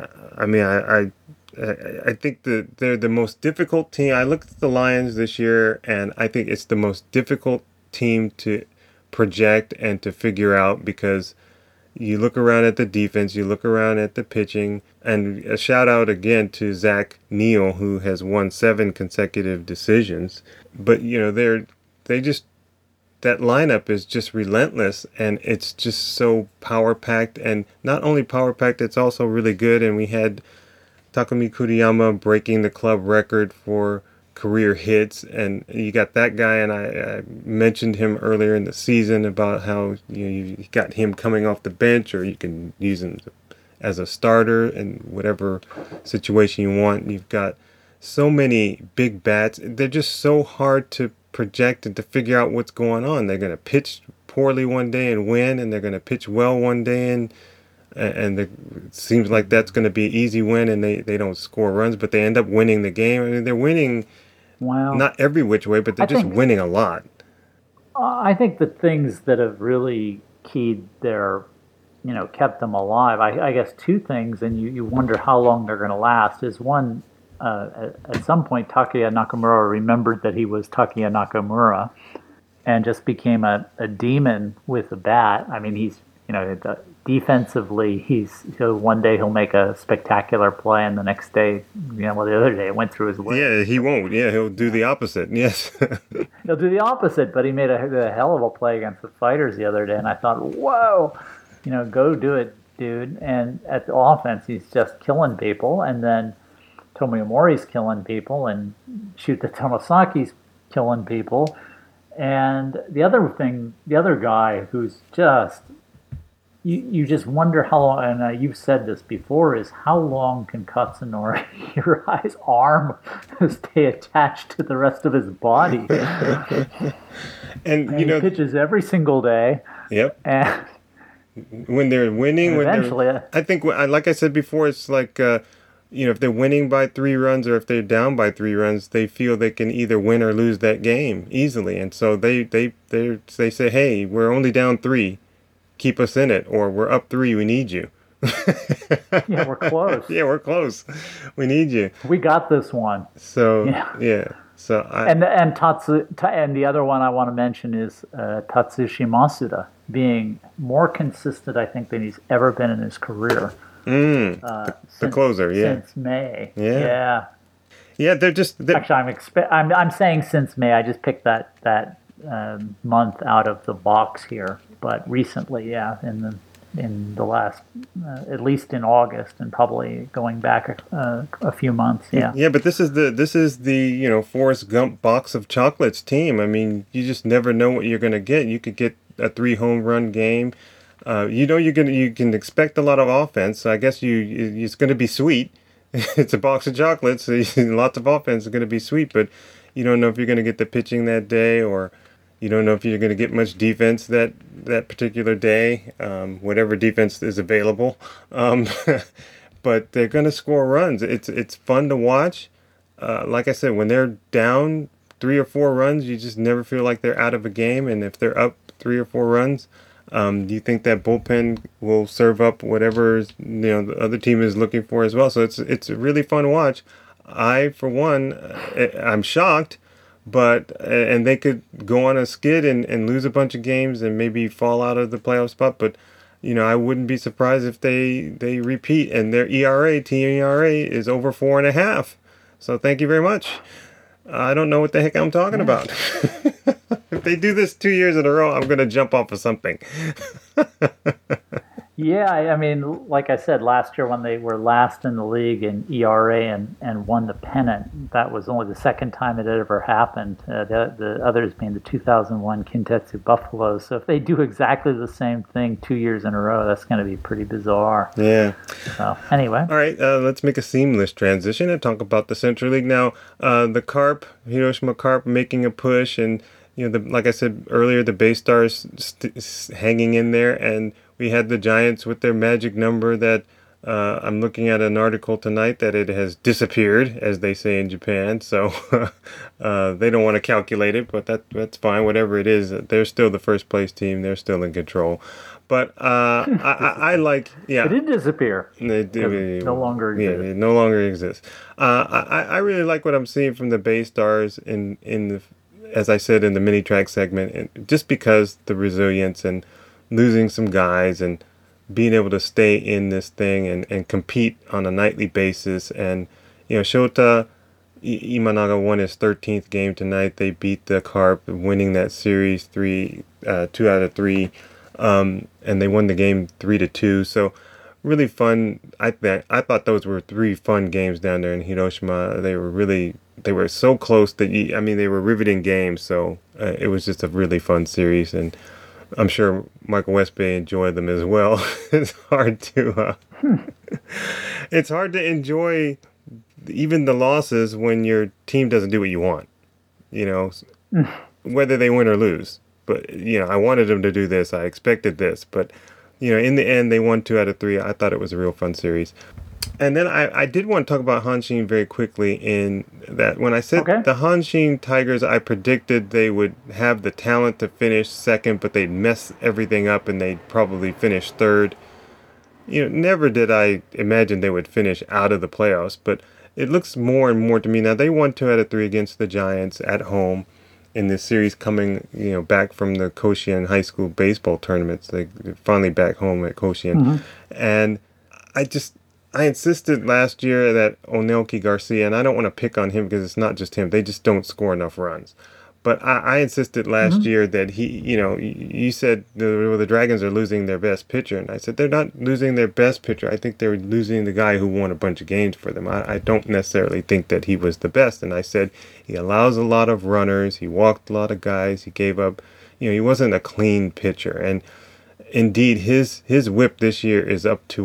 I think that they're the most difficult team. I looked at the Lions this year, and I think it's the most difficult team to project and to figure out, because you look around at the defense, you look around at the pitching, and a shout out again to Zach Neal, who has won 7 consecutive decisions. But that lineup is just relentless, and it's just so power packed. And not only power packed, it's also really good. And we had Takumi Kuriyama breaking the club record for career hits, and you got that guy. And I mentioned him earlier in the season about how you got him coming off the bench, or you can use him as a starter in whatever situation you want. You've got so many big bats. They're just so hard to project and to figure out what's going on. They're going to pitch poorly one day and win, and they're going to pitch well one day and it seems like that's going to be an easy win, and they don't score runs, but they end up winning the game. I mean, they're winning not every which way, but they're just winning a lot. I think the things that have really keyed their, kept them alive, I guess two things, and you wonder how long they're going to last, is one, at some point Takuya Nakamura remembered that he was Takuya Nakamura and just became a demon with the bat. I mean, he's, defensively, one day he'll make a spectacular play, and the next day, the other day it went through his leg. Yeah, he won't. Yeah, he'll do the opposite. Yes. He'll do the opposite, but he made a hell of a play against the Fighters the other day, and I thought, whoa, go do it, dude. And at the offense, he's just killing people, and then Tomoya Mori's killing people, and Shuta Tomosaki's killing people. And the other guy who's just, you just wonder how long, and you've said this before, is how long can Katsunori Hirai's arm stay attached to the rest of his body? and he pitches every single day. Yep. And when they're winning, I think, like I said before, it's like, if they're winning by 3 runs or if they're down by 3 runs, they feel they can either win or lose that game easily. And so they say, hey, we're only down 3. Keep us in it, or we're up 3, we need you. Yeah, we're close. Yeah, we're close. We need you. We got this one. So, yeah. So and the other one I want to mention is Tatsushi Masuda being more consistent, I think, than he's ever been in his career. The closer, since May. Yeah, they're just. Actually, I'm saying since May. I just picked that month out of the box here, but recently, in the last, at least in August, and probably going back a few months. Yeah, but this is the Forrest Gump box of chocolates team. I mean, you just never know what you're gonna get. You could get a 3 home run game. You can expect a lot of offense. So I guess it's going to be sweet. It's a box of chocolates, so lots of offense is going to be sweet. But you don't know if you're going to get the pitching that day, or you don't know if you're going to get much defense that particular day. Whatever defense is available, but they're going to score runs. It's fun to watch. Like I said, when they're down 3 or 4 runs, you just never feel like they're out of a game. And if they're up 3 or 4 runs. Do you think that bullpen will serve up whatever the other team is looking for as well? So it's really fun to watch. I, for one, I'm shocked, and they could go on a skid and lose a bunch of games and maybe fall out of the playoff spot. But I wouldn't be surprised if they repeat, and their team ERA is over 4.5. So thank you very much. I don't know what the heck I'm talking about. If they do this 2 years in a row, I'm going to jump off of something. Yeah, I mean, like I said, last year when they were last in the league in ERA and won the pennant, that was only the second time it had ever happened. The others being the 2001 Kintetsu Buffaloes. So if they do exactly the same thing 2 years in a row, that's going to be pretty bizarre. Yeah. So anyway. All right, let's make a seamless transition and talk about the Central League now. The Carp, Hiroshima Carp, making a push, and like I said earlier, the Bay Stars hanging in there, and we had the Giants with their magic number that I'm looking at an article tonight that it has disappeared, as they say in Japan. So they don't want to calculate it, but that's fine. Whatever it is, they're still the first place team. They're still in control. But I like, It did disappear. It no longer exists. Yeah, it no longer exists. I really like what I'm seeing from the Bay Stars in the, as I said in the mini track segment, just because the resilience and losing some guys and being able to stay in this thing and compete on a nightly basis. And Shota Imanaga won his 13th game tonight. They beat the Carp, winning that series 2 out of 3, and they won the game 3-2. So really fun. I thought those were 3 fun games down there in Hiroshima. They were so close that they were riveting games. So it was just a really fun series, and I'm sure Michael Westbay enjoyed them as well. It's hard to it's hard to enjoy even the losses when your team doesn't do what you want, whether they win or lose. But, I wanted them to do this. I expected this. But, in the end, they won 2 out of 3. I thought it was a real fun series. And then I did want to talk about Hanshin very quickly in that when I said the Hanshin Tigers, I predicted they would have the talent to finish second, but they'd mess everything up and they'd probably finish third. Never did I imagine they would finish out of the playoffs, but it looks more and more to me. Now, they won 2 out of 3 against the Giants at home in this series coming, back from the Koshien High School baseball tournaments. They're finally back home at Koshien. Mm-hmm. And I insisted last year that Oneoki Garcia, and I don't want to pick on him because it's not just him. They just don't score enough runs. But I insisted last year that you said the Dragons are losing their best pitcher. And I said, they're not losing their best pitcher. I think they're losing the guy who won a bunch of games for them. I don't necessarily think that he was the best. And I said, he allows a lot of runners. He walked a lot of guys. He gave up, he wasn't a clean pitcher. And indeed, his whip this year is up to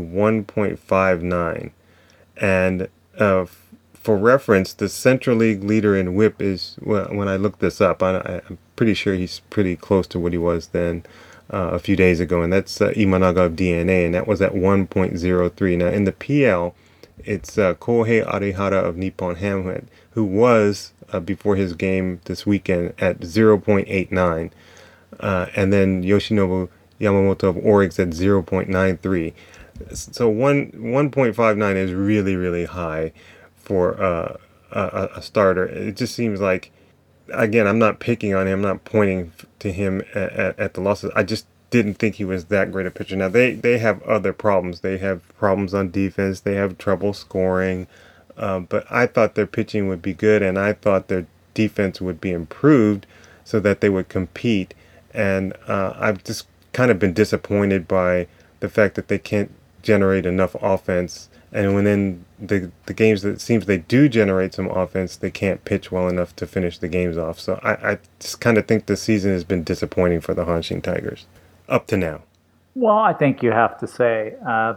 1.59. And, for reference, the Central League leader in whip is, when I looked this up, I'm pretty sure he's pretty close to what he was then a few days ago, and that's Imanaga of DNA, and that was at 1.03. Now, in the PL, it's Kohei Arihara of Nippon Hamlet, who was, before his game this weekend, at 0.89, and then Yoshinobu Yamamoto of Orix at 0.93. So 1.59 is really, really high for a starter. It just seems like, again, I'm not picking on him, I'm not pointing to him at the losses. I just didn't think he was that great a pitcher. Now, they have other problems. They have problems on defense. They have trouble scoring. But I thought their pitching would be good, and I thought their defense would be improved so that they would compete. And I've just kind of been disappointed by the fact that they can't generate enough offense. And when in the games that it seems they do generate some offense, they can't pitch well enough to finish the games off. So I just kind of think the season has been disappointing for the Hanshin Tigers up to now. Well, I think you have to say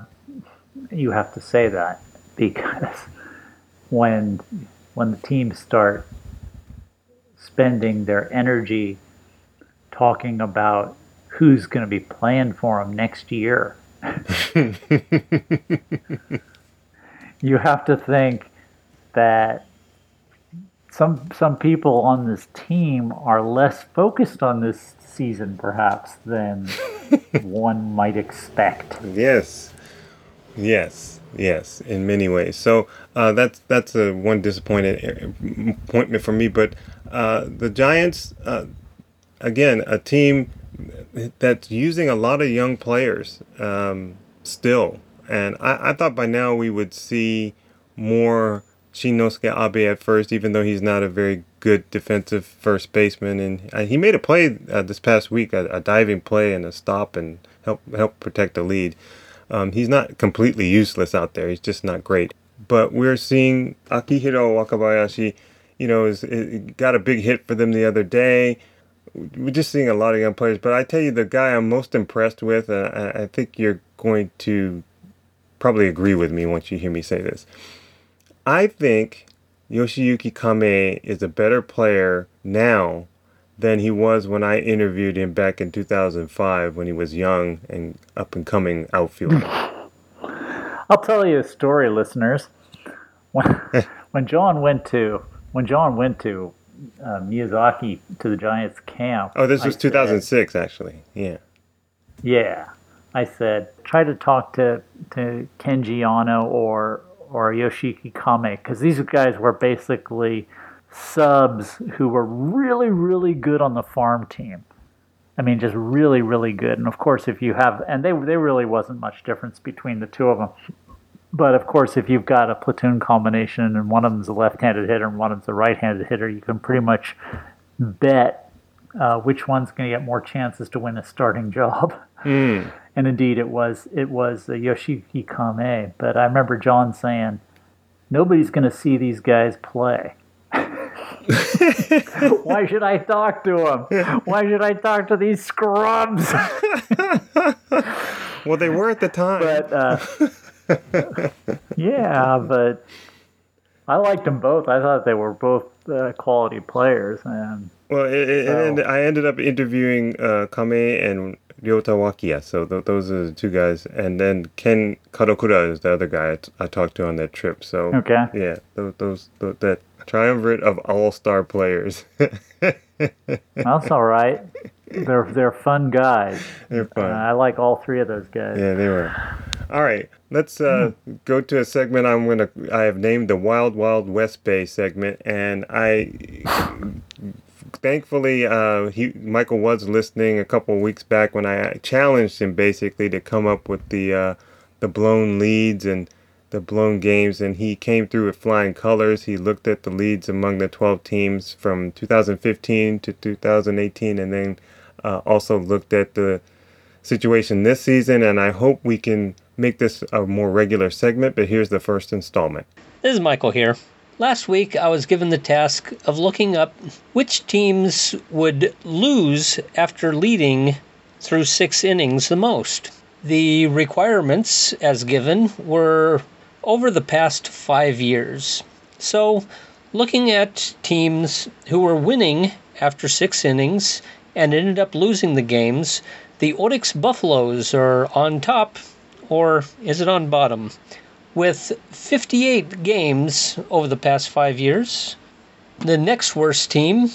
that because when the teams start spending their energy talking about who's going to be playing for them next year, you have to think that some people on this team are less focused on this season, perhaps, than one might expect. Yes, in many ways. So that's a one disappointment for me. But the Giants, again, a team that's using a lot of young players still. And I thought by now we would see more Shinnosuke Abe at first, even though he's not a very good defensive first baseman. And he made a play this past week, a diving play and a stop, and help protect the lead. He's not completely useless out there. He's just not great. But we're seeing Akihiro Wakabayashi, got a big hit for them the other day. We're just seeing a lot of young players. But I tell you, the guy I'm most impressed with, I think you're going to probably agree with me once you hear me say this. I think Yoshiyuki Kame is a better player now than he was when I interviewed him back in 2005 when he was young and up and coming outfielder. I'll tell you a story, listeners. When John went to Miyazaki to the Giants camp. Oh, this was 2006, actually. Yeah. Yeah. I said, try to talk to Kenji Yano or Yoshiki Kame, because these guys were basically subs who were really, really good on the farm team. I mean, just really, really good. And of course, if you have, and there really wasn't much difference between the two of them. But of course, if you've got a platoon combination and one of them's a left-handed hitter and one of them's a right-handed hitter, you can pretty much bet which one's going to get more chances to win a starting job. And indeed, it was Yoshiki Kame. But I remember John saying, nobody's going to see these guys play. Why should I talk to them? Why should I talk to these scrubs? Well, they were at the time. But yeah, but I liked them both. I thought they were both quality players. And well, and I ended up interviewing Kame and Ryota Wakiya. So those are the two guys. And then Ken Kadokura is the other guy I talked to on that trip. So okay. Yeah, that triumvirate of all-star players. That's all right. They're fun guys. They're fun. I like all three of those guys. Yeah, they were. All right, let's go to a segment I have named the Wild Wild West Bay segment, and thankfully Michael was listening a couple of weeks back when I challenged him basically to come up with the blown leads and the blown games, and he came through with flying colors. He looked at the leads among the 12 teams from 2015 to 2018, and then also looked at the situation this season, and I hope we can make this a more regular segment, but here's the first installment. This is Michael here. Last week I was given the task of looking up which teams would lose after leading through 6 innings the most. The requirements as given were over the past 5 years. So, looking at teams who were winning after 6 innings and ended up losing the games, the Oryx Buffaloes are on top, or is it on bottom? With 58 games over the past 5 years. The next worst team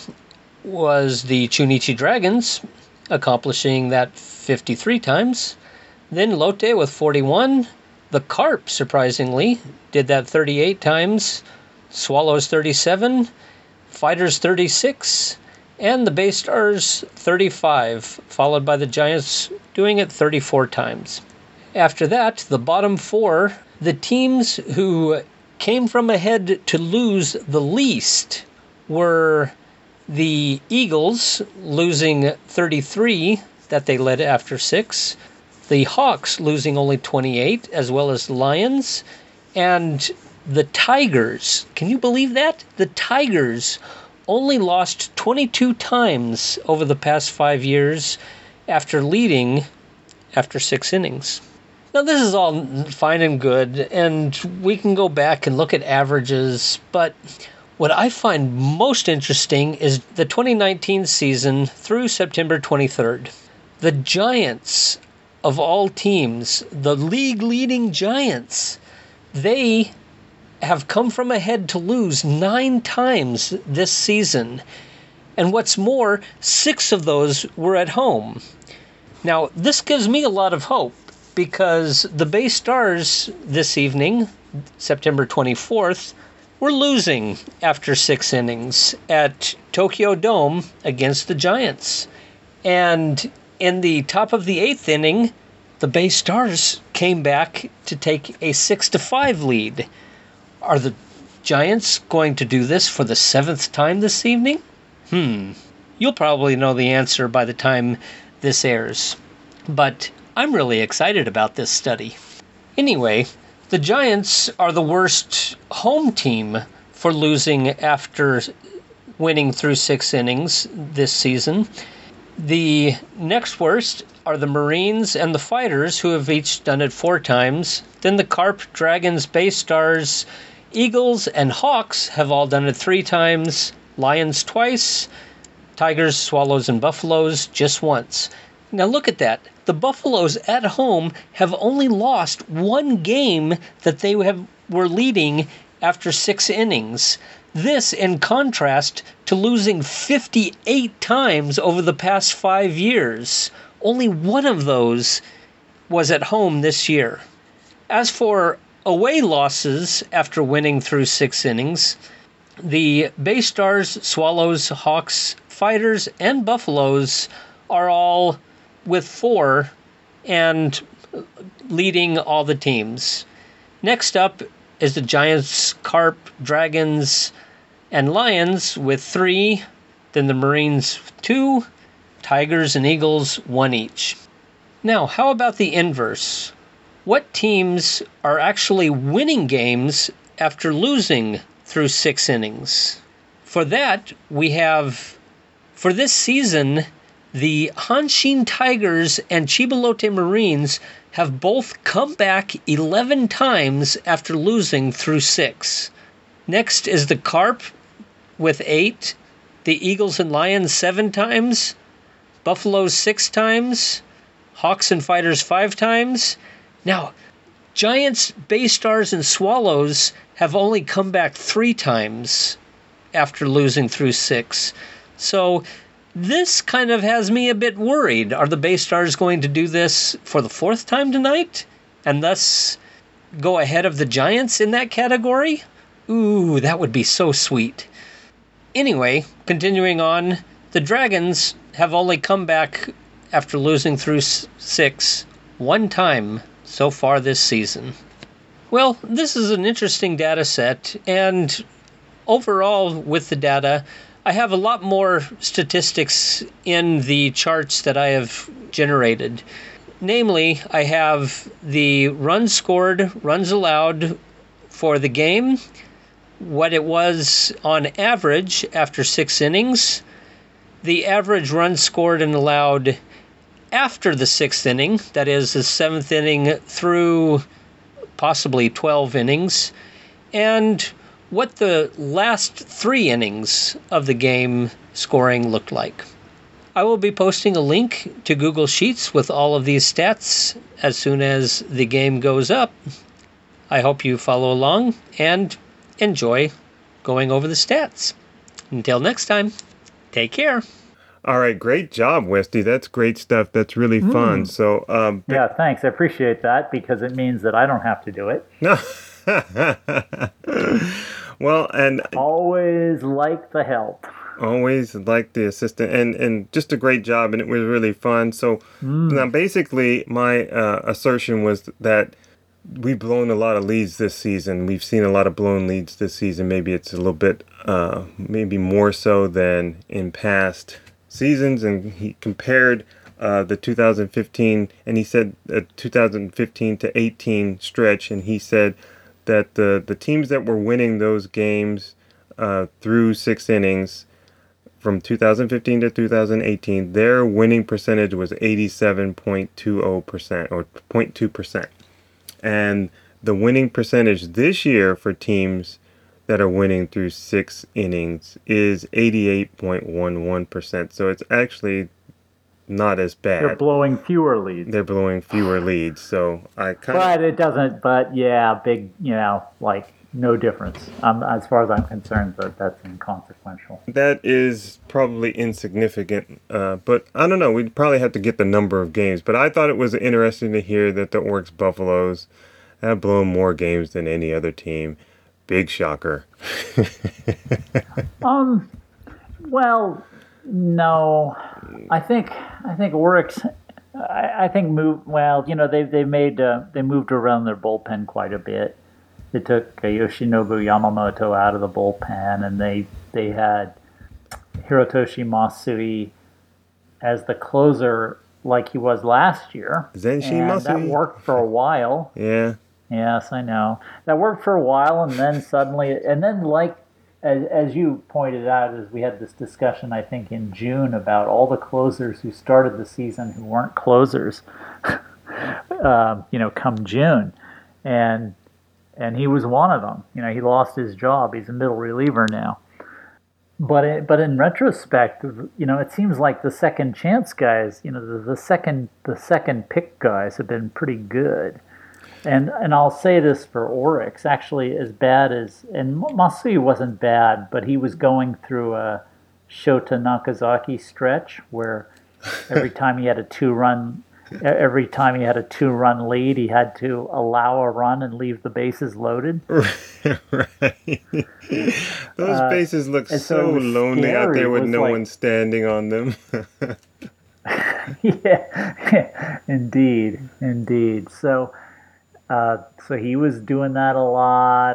was the Chunichi Dragons, accomplishing that 53 times. Then Lotte with 41. The Carp, surprisingly, did that 38 times. Swallows 37. Fighters 36. And the Bay Stars 35, followed by the Giants doing it 34 times. After that, the bottom 4, the teams who came from ahead to lose the least were the Eagles, losing 33 that they led after 6, the Hawks losing only 28, as well as the Lions, and the Tigers. Can you believe that? The Tigers only lost 22 times over the past 5 years after leading after 6 innings. Now, this is all fine and good, and we can go back and look at averages, but what I find most interesting is the 2019 season through September 23rd. The Giants, of all teams, the league-leading Giants, they have come from ahead to lose 9 times this season. And what's more, 6 of those were at home. Now, this gives me a lot of hope, because the Bay Stars this evening, September 24th, were losing after 6 innings at Tokyo Dome against the Giants. And in the top of the 8th inning, the Bay Stars came back to take a 6-5 lead. Are the Giants going to do this for the 7th time this evening? You'll probably know the answer by the time this airs. But I'm really excited about this study. Anyway, the Giants are the worst home team for losing after winning through 6 innings this season. The next worst are the Marines and the Fighters, who have each done it 4 times. Then the Carp, Dragons, Bay Stars, Eagles, and Hawks have all done it 3 times. Lions twice. Tigers, Swallows, and Buffaloes just once. Now look at that. The Buffaloes at home have only lost 1 game that they were leading after 6 innings. This in contrast to losing 58 times over the past 5 years. Only 1 of those was at home this year. As for away losses after winning through 6 innings, the Bay Stars, Swallows, Hawks, Fighters, and Buffaloes are all with 4 and leading all the teams. Next up is the Giants, Carp, Dragons, and Lions with 3. Then the Marines 2. Tigers and Eagles 1 each. Now, how about the inverse? What teams are actually winning games after losing through 6 innings? For that, we have, for this season, the Hanshin Tigers and Chibolote Marines have both come back 11 times after losing through 6. Next is the Carp with 8, the Eagles and Lions 7 times, Buffaloes 6 times, Hawks and Fighters 5 times. Now, Giants, Bay Stars, and Swallows have only come back 3 times after losing through 6. So this kind of has me a bit worried. Are the Bay Stars going to do this for the 4th time tonight and thus go ahead of the Giants in that category? Ooh, that would be so sweet. Anyway, continuing on, the Dragons have only come back after losing through 6 1 time so far this season. Well, this is an interesting data set, and overall with the data, I have a lot more statistics in the charts that I have generated. Namely, I have the runs scored, runs allowed for the game, what it was on average after 6 innings, the average runs scored and allowed after the 6th inning, that is the 7th inning through possibly 12 innings, and what the last 3 innings of the game scoring looked like. I will be posting a link to Google Sheets with all of these stats as soon as the game goes up. I hope you follow along and enjoy going over the stats. Until next time, take care. All right, great job, Westy. That's great stuff. That's really fun. So, Yeah, thanks. I appreciate that because it means that I don't have to do it. no. Well, and Always like the help. always like the assistant, and just a great job, and it was really fun. So now, basically, my assertion was that we've blown a lot of leads this season. We've seen a lot of blown leads this season. Maybe it's a little bit, maybe more so than in past seasons. And he compared the 2015, and he said 2015 to 18 stretch, and he said that the teams that were winning those games through 6 innings from 2015 to 2018, their winning percentage was 87.20% or 0.2%. And the winning percentage this year for teams that are winning through 6 innings is 88.11%. So it's actually not as bad. They're blowing fewer leads. They're blowing fewer leads. So I kind But it doesn't, but yeah, big, like no difference. As far as I'm concerned, that's inconsequential. that is probably insignificant. But I don't know. We'd probably have to get the number of games. But I thought it was interesting to hear that the Oryx Buffaloes have blown more games than any other team. Big shocker. Well, no, I think Oryx. I think moved well. They moved around their bullpen quite a bit. They took Yoshinobu Yamamoto out of the bullpen, and they had Hirotoshi Masui as the closer, like he was last year. Zenshi And Masui? that worked for a while. Yeah. Yes, I know. That worked for a while, and then suddenly, like as you pointed out, as we had this discussion, I think in June about all the closers who started the season who weren't closers, come June, and he was one of them. He lost his job. He's a middle reliever now. But in retrospect, it seems like the second chance guys, the second pick guys have been pretty good. And I'll say this for Oryx, actually, as bad as, and Masui wasn't bad, but he was going through a Shota Nakazaki stretch where every time he had a 2-run lead, he had to allow a run and leave the bases loaded. Right. Those bases look so lonely out there with no one standing on them. Yeah, indeed. So, So he was doing that a lot,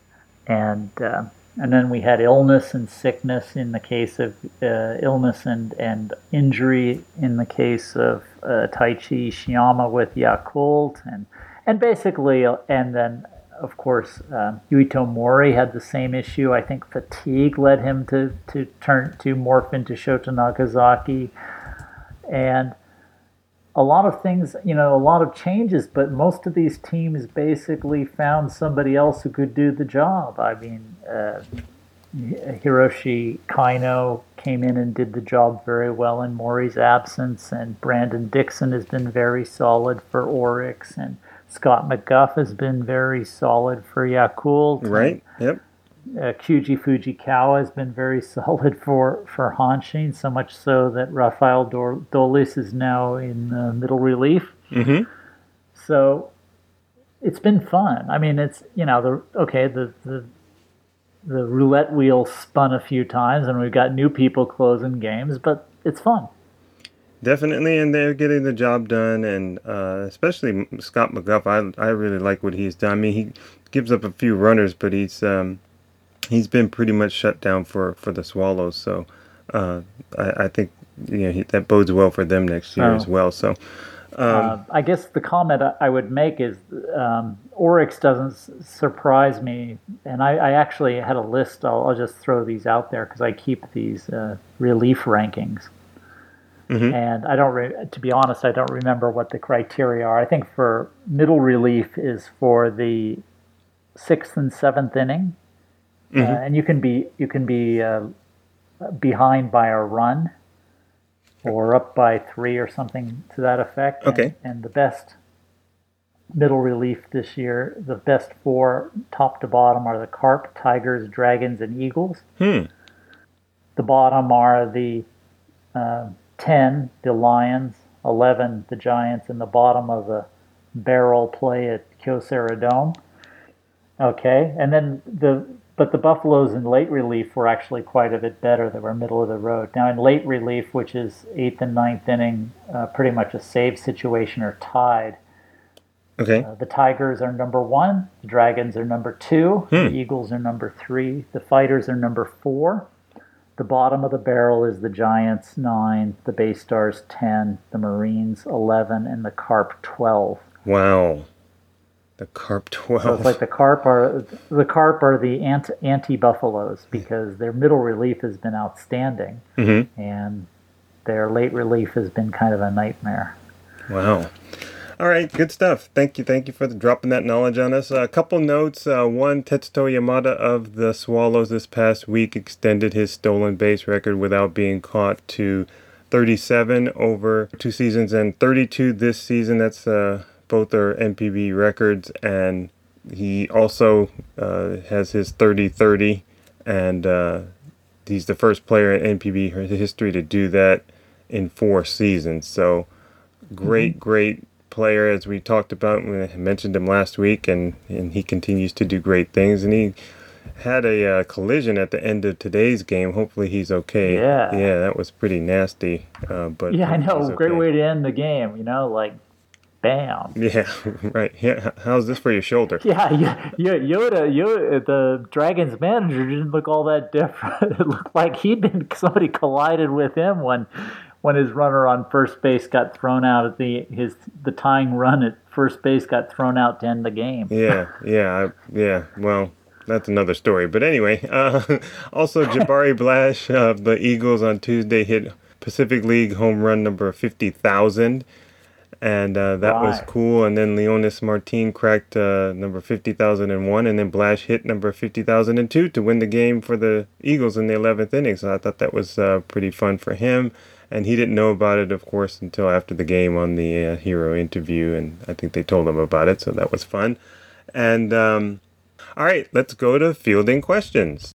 and then we had illness and sickness in the case of illness and injury in the case of Taichi Shiyama with Yakult, and basically, and then of course Yuito Mori had the same issue. I think fatigue led him to morph into Shota Nagasaki, and a lot of things, a lot of changes, but most of these teams basically found somebody else who could do the job. I mean, Hiroshi Kaino came in and did the job very well in Mori's absence, and Brandon Dixon has been very solid for Oryx, and Scott McGuff has been very solid for Yakult. Right, yep. Kyuji Fujikawa has been very solid for Hanshin, so much so that Rafael Dolis is now in middle relief. Mm-hmm. So it's been fun. I mean, it's, the roulette wheel spun a few times, and we've got new people closing games, but it's fun. Definitely, and they're getting the job done, and especially Scott McGuff. I really like what he's done. I mean, he gives up a few runners, but he's been pretty much shut down for the Swallows. So I think that bodes well for them next year as well. So I guess the comment I would make is Oryx doesn't surprise me, and I actually had a list. I'll just throw these out there because I keep these relief rankings. Mm-hmm. And I don't, to be honest, I don't remember what the criteria are. I think for middle relief is for the 6th and 7th inning, and you can be behind by a run or up by 3 or something to that effect. Okay. And the best middle relief this year, the best 4 top to bottom are the Carp, Tigers, Dragons, and Eagles. The bottom are the 10, the Lions, 11, the Giants, and the bottom of the barrel play at Kyocera Dome. Okay, and then the Buffaloes in late relief were actually quite a bit better. They were middle of the road. Now in late relief, which is 8th and 9th inning, pretty much a save situation or tied. Okay. The Tigers are number 1, the Dragons are number 2, the Eagles are number 3, the Fighters are number 4. The bottom of the barrel is the Giants 9, the Bay Stars 10, the Marines 11, and the Carp 12. Wow, the Carp 12. So it's like the Carp are the anti-Buffaloes because their middle relief has been outstanding, and their late relief has been kind of a nightmare. Wow. All right, good stuff. Thank you for dropping that knowledge on us. A couple notes. One, Tetsuto Yamada of the Swallows this past week extended his stolen base record without being caught to 37 over 2 seasons and 32 this season. That's both are NPB records, and he also has his 30-30, and he's the first player in NPB history to do that in 4 seasons. So great player, as we talked about. We mentioned him last week, and he continues to do great things, and he had a collision at the end of today's game. Hopefully he's okay. Yeah, that was pretty nasty, but yeah, I know, okay. Great way to end the game, like bam. Yeah, right. Yeah, how's this for your shoulder? Yeah, Yoda, the Dragons manager didn't look all that different. It looked like somebody collided with him when his runner on first base got thrown out at the tying run at first base got thrown out to end the game. Yeah. Well, that's another story. But anyway, also Jabari Blash of the Eagles on Tuesday hit Pacific League home run number 50,000. And that was cool. And then Leonis Martin cracked number 50,001, and then Blash hit number 50,002 to win the game for the Eagles in the 11th inning. So I thought that was pretty fun for him. And he didn't know about it, of course, until after the game on the Hero interview, and I think they told him about it, so that was fun. And all right, let's go to fielding questions.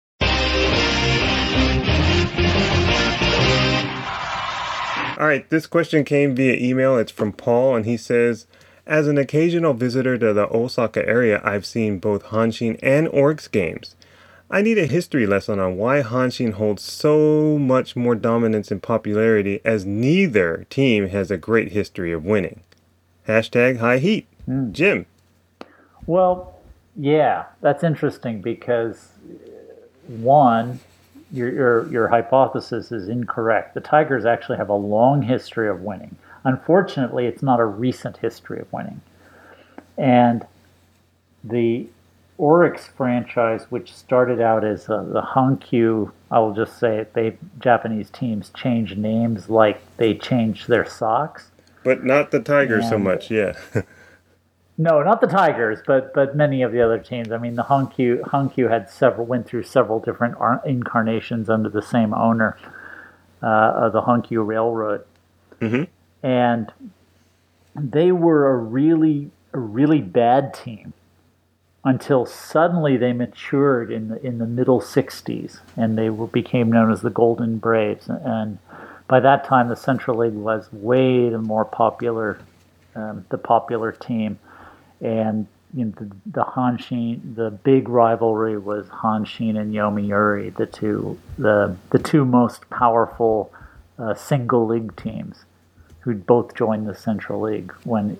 All right, this question came via email. It's from Paul, and he says, as an occasional visitor to the Osaka area, I've seen both Hanshin and Oryx games. I need a history lesson on why Hanshin holds so much more dominance and popularity, as neither team has a great history of winning. #HighHeat. Jim. Well, yeah, that's interesting because one, your hypothesis is incorrect. The Tigers actually have a long history of winning. Unfortunately, it's not a recent history of winning. And the Oryx franchise, which started out as the Hankyu, I will just say it, Japanese teams change names like they changed their socks. But not the Tigers so And much, yeah. no, not the Tigers, but many of the other teams. I mean, the Hankyu went through several different incarnations under the same owner of the Hankyu Railroad, Hmm. and they were a really bad team until suddenly they matured in the middle '60s, and became known as the Golden Braves. And by that time, the Central League was way the more popular, the popular team. And the Hanshin, the big rivalry was Hanshin and Yomiuri, the two most powerful single league teams, who'd both joined the Central League when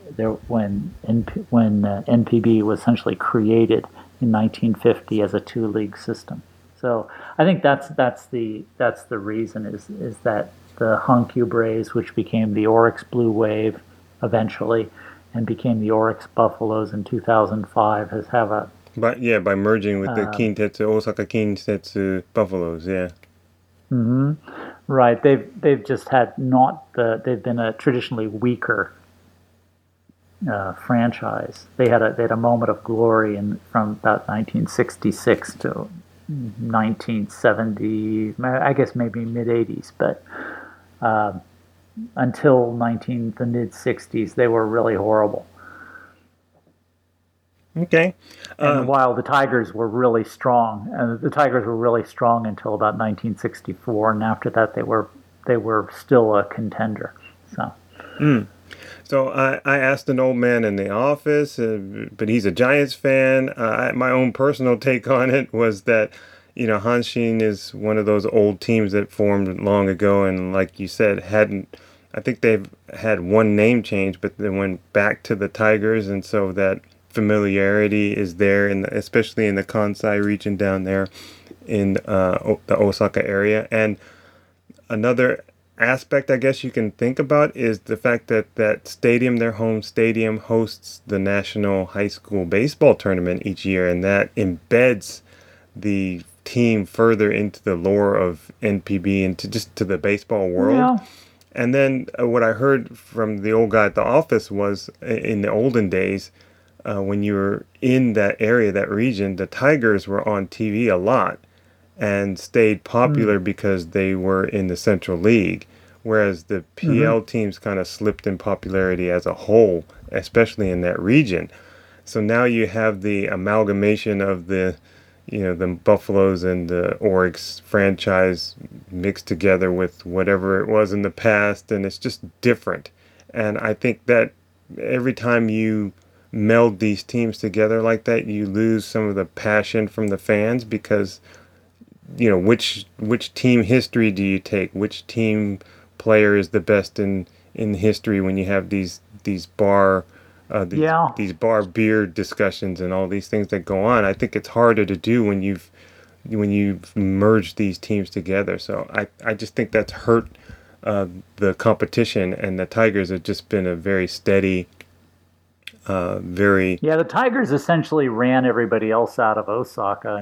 NPB was essentially created in 1950 as a two league system. So I think that's the reason is that the Hankyu Braves, which became the Oryx Blue Wave eventually, and became the Oryx Buffaloes in 2005, By merging with the Osaka Kintetsu Buffaloes, yeah. right. They've just had they've been a traditionally weaker franchise. They had a moment of glory from about 1966 to 1970, I guess maybe mid 80s, but until the mid 60s, they were really horrible. Okay. And while the Tigers were really strong, until about 1964, and after that they were still a contender. So I asked an old man in the office, but he's a Giants fan. My own personal take on it was that, Hanshin is one of those old teams that formed long ago, and like you said, I think they've had one name change, but they went back to the Tigers, and so that familiarity is there, especially in the Kansai region down there in the Osaka area. And another aspect I guess you can think about is the fact that their home stadium, hosts the National High School Baseball Tournament each year, and that embeds the team further into the lore of NPB and to the baseball world. Yeah. And then what I heard from the old guy at the office was in the olden days, when you were in that area, that region, the Tigers were on TV a lot and stayed popular because they were in the Central League, whereas the PL teams kind of slipped in popularity as a whole, especially in that region. So now you have the amalgamation of the Buffaloes and the Oryx franchise mixed together with whatever it was in the past, and it's just different. And I think that every time you meld these teams together like that, you lose some of the passion from the fans, because which team history do you take? Which team player is the best in history when you have these bar beer discussions and all these things that go on? I think it's harder to do when you've merged these teams together. So I just think that's hurt the competition, and the Tigers have just been a very steady, the Tigers essentially ran everybody else out of Osaka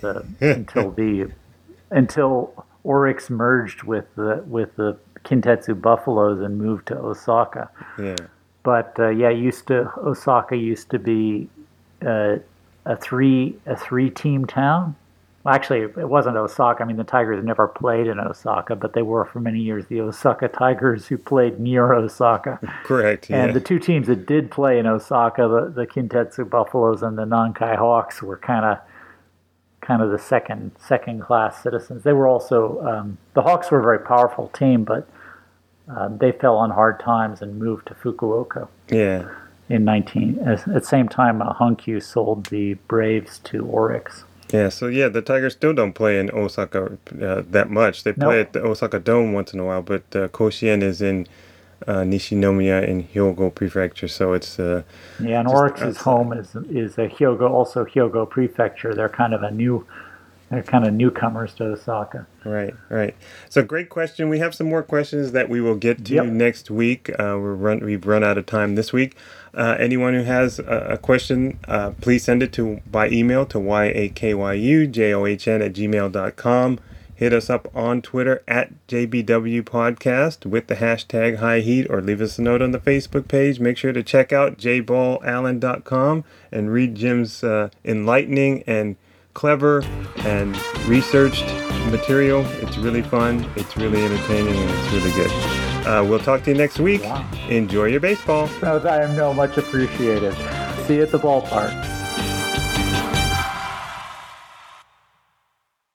until Oryx merged with the Kintetsu Buffaloes and moved to Osaka. Yeah. But Osaka used to be a three-team town. Well, actually, it wasn't Osaka. I mean, the Tigers never played in Osaka, but they were for many years the Osaka Tigers, who played near Osaka. Correct. Yeah. And the two teams that did play in Osaka, the Kintetsu Buffaloes and the Nankai Hawks, were kind of the second-class citizens. They were also the Hawks were a very powerful team, but they fell on hard times and moved to Fukuoka. Yeah. At the same time, Hankyu sold the Braves to Oryx. Yeah, so the Tigers still don't play in Osaka that much. They play at the Osaka Dome once in a while, but Koshien is in Nishinomiya in Hyogo Prefecture. So it's and Oryx's home is a Hyogo Prefecture. They're kind of newcomers to Osaka. Right. So great question. We have some more questions that we will get to next week. We've run out of time this week. Anyone who has a question, please send it by email to yakyujohn@gmail.com. Hit us up on Twitter at JBW Podcast with the hashtag High Heat, or leave us a note on the Facebook page. Make sure to check out jballallen.com and read Jim's enlightening and clever and researched material. It's really fun, it's really entertaining, and it's really good. We'll talk to you next week. Wow. Enjoy your baseball. I know, much appreciated. See you at the ballpark.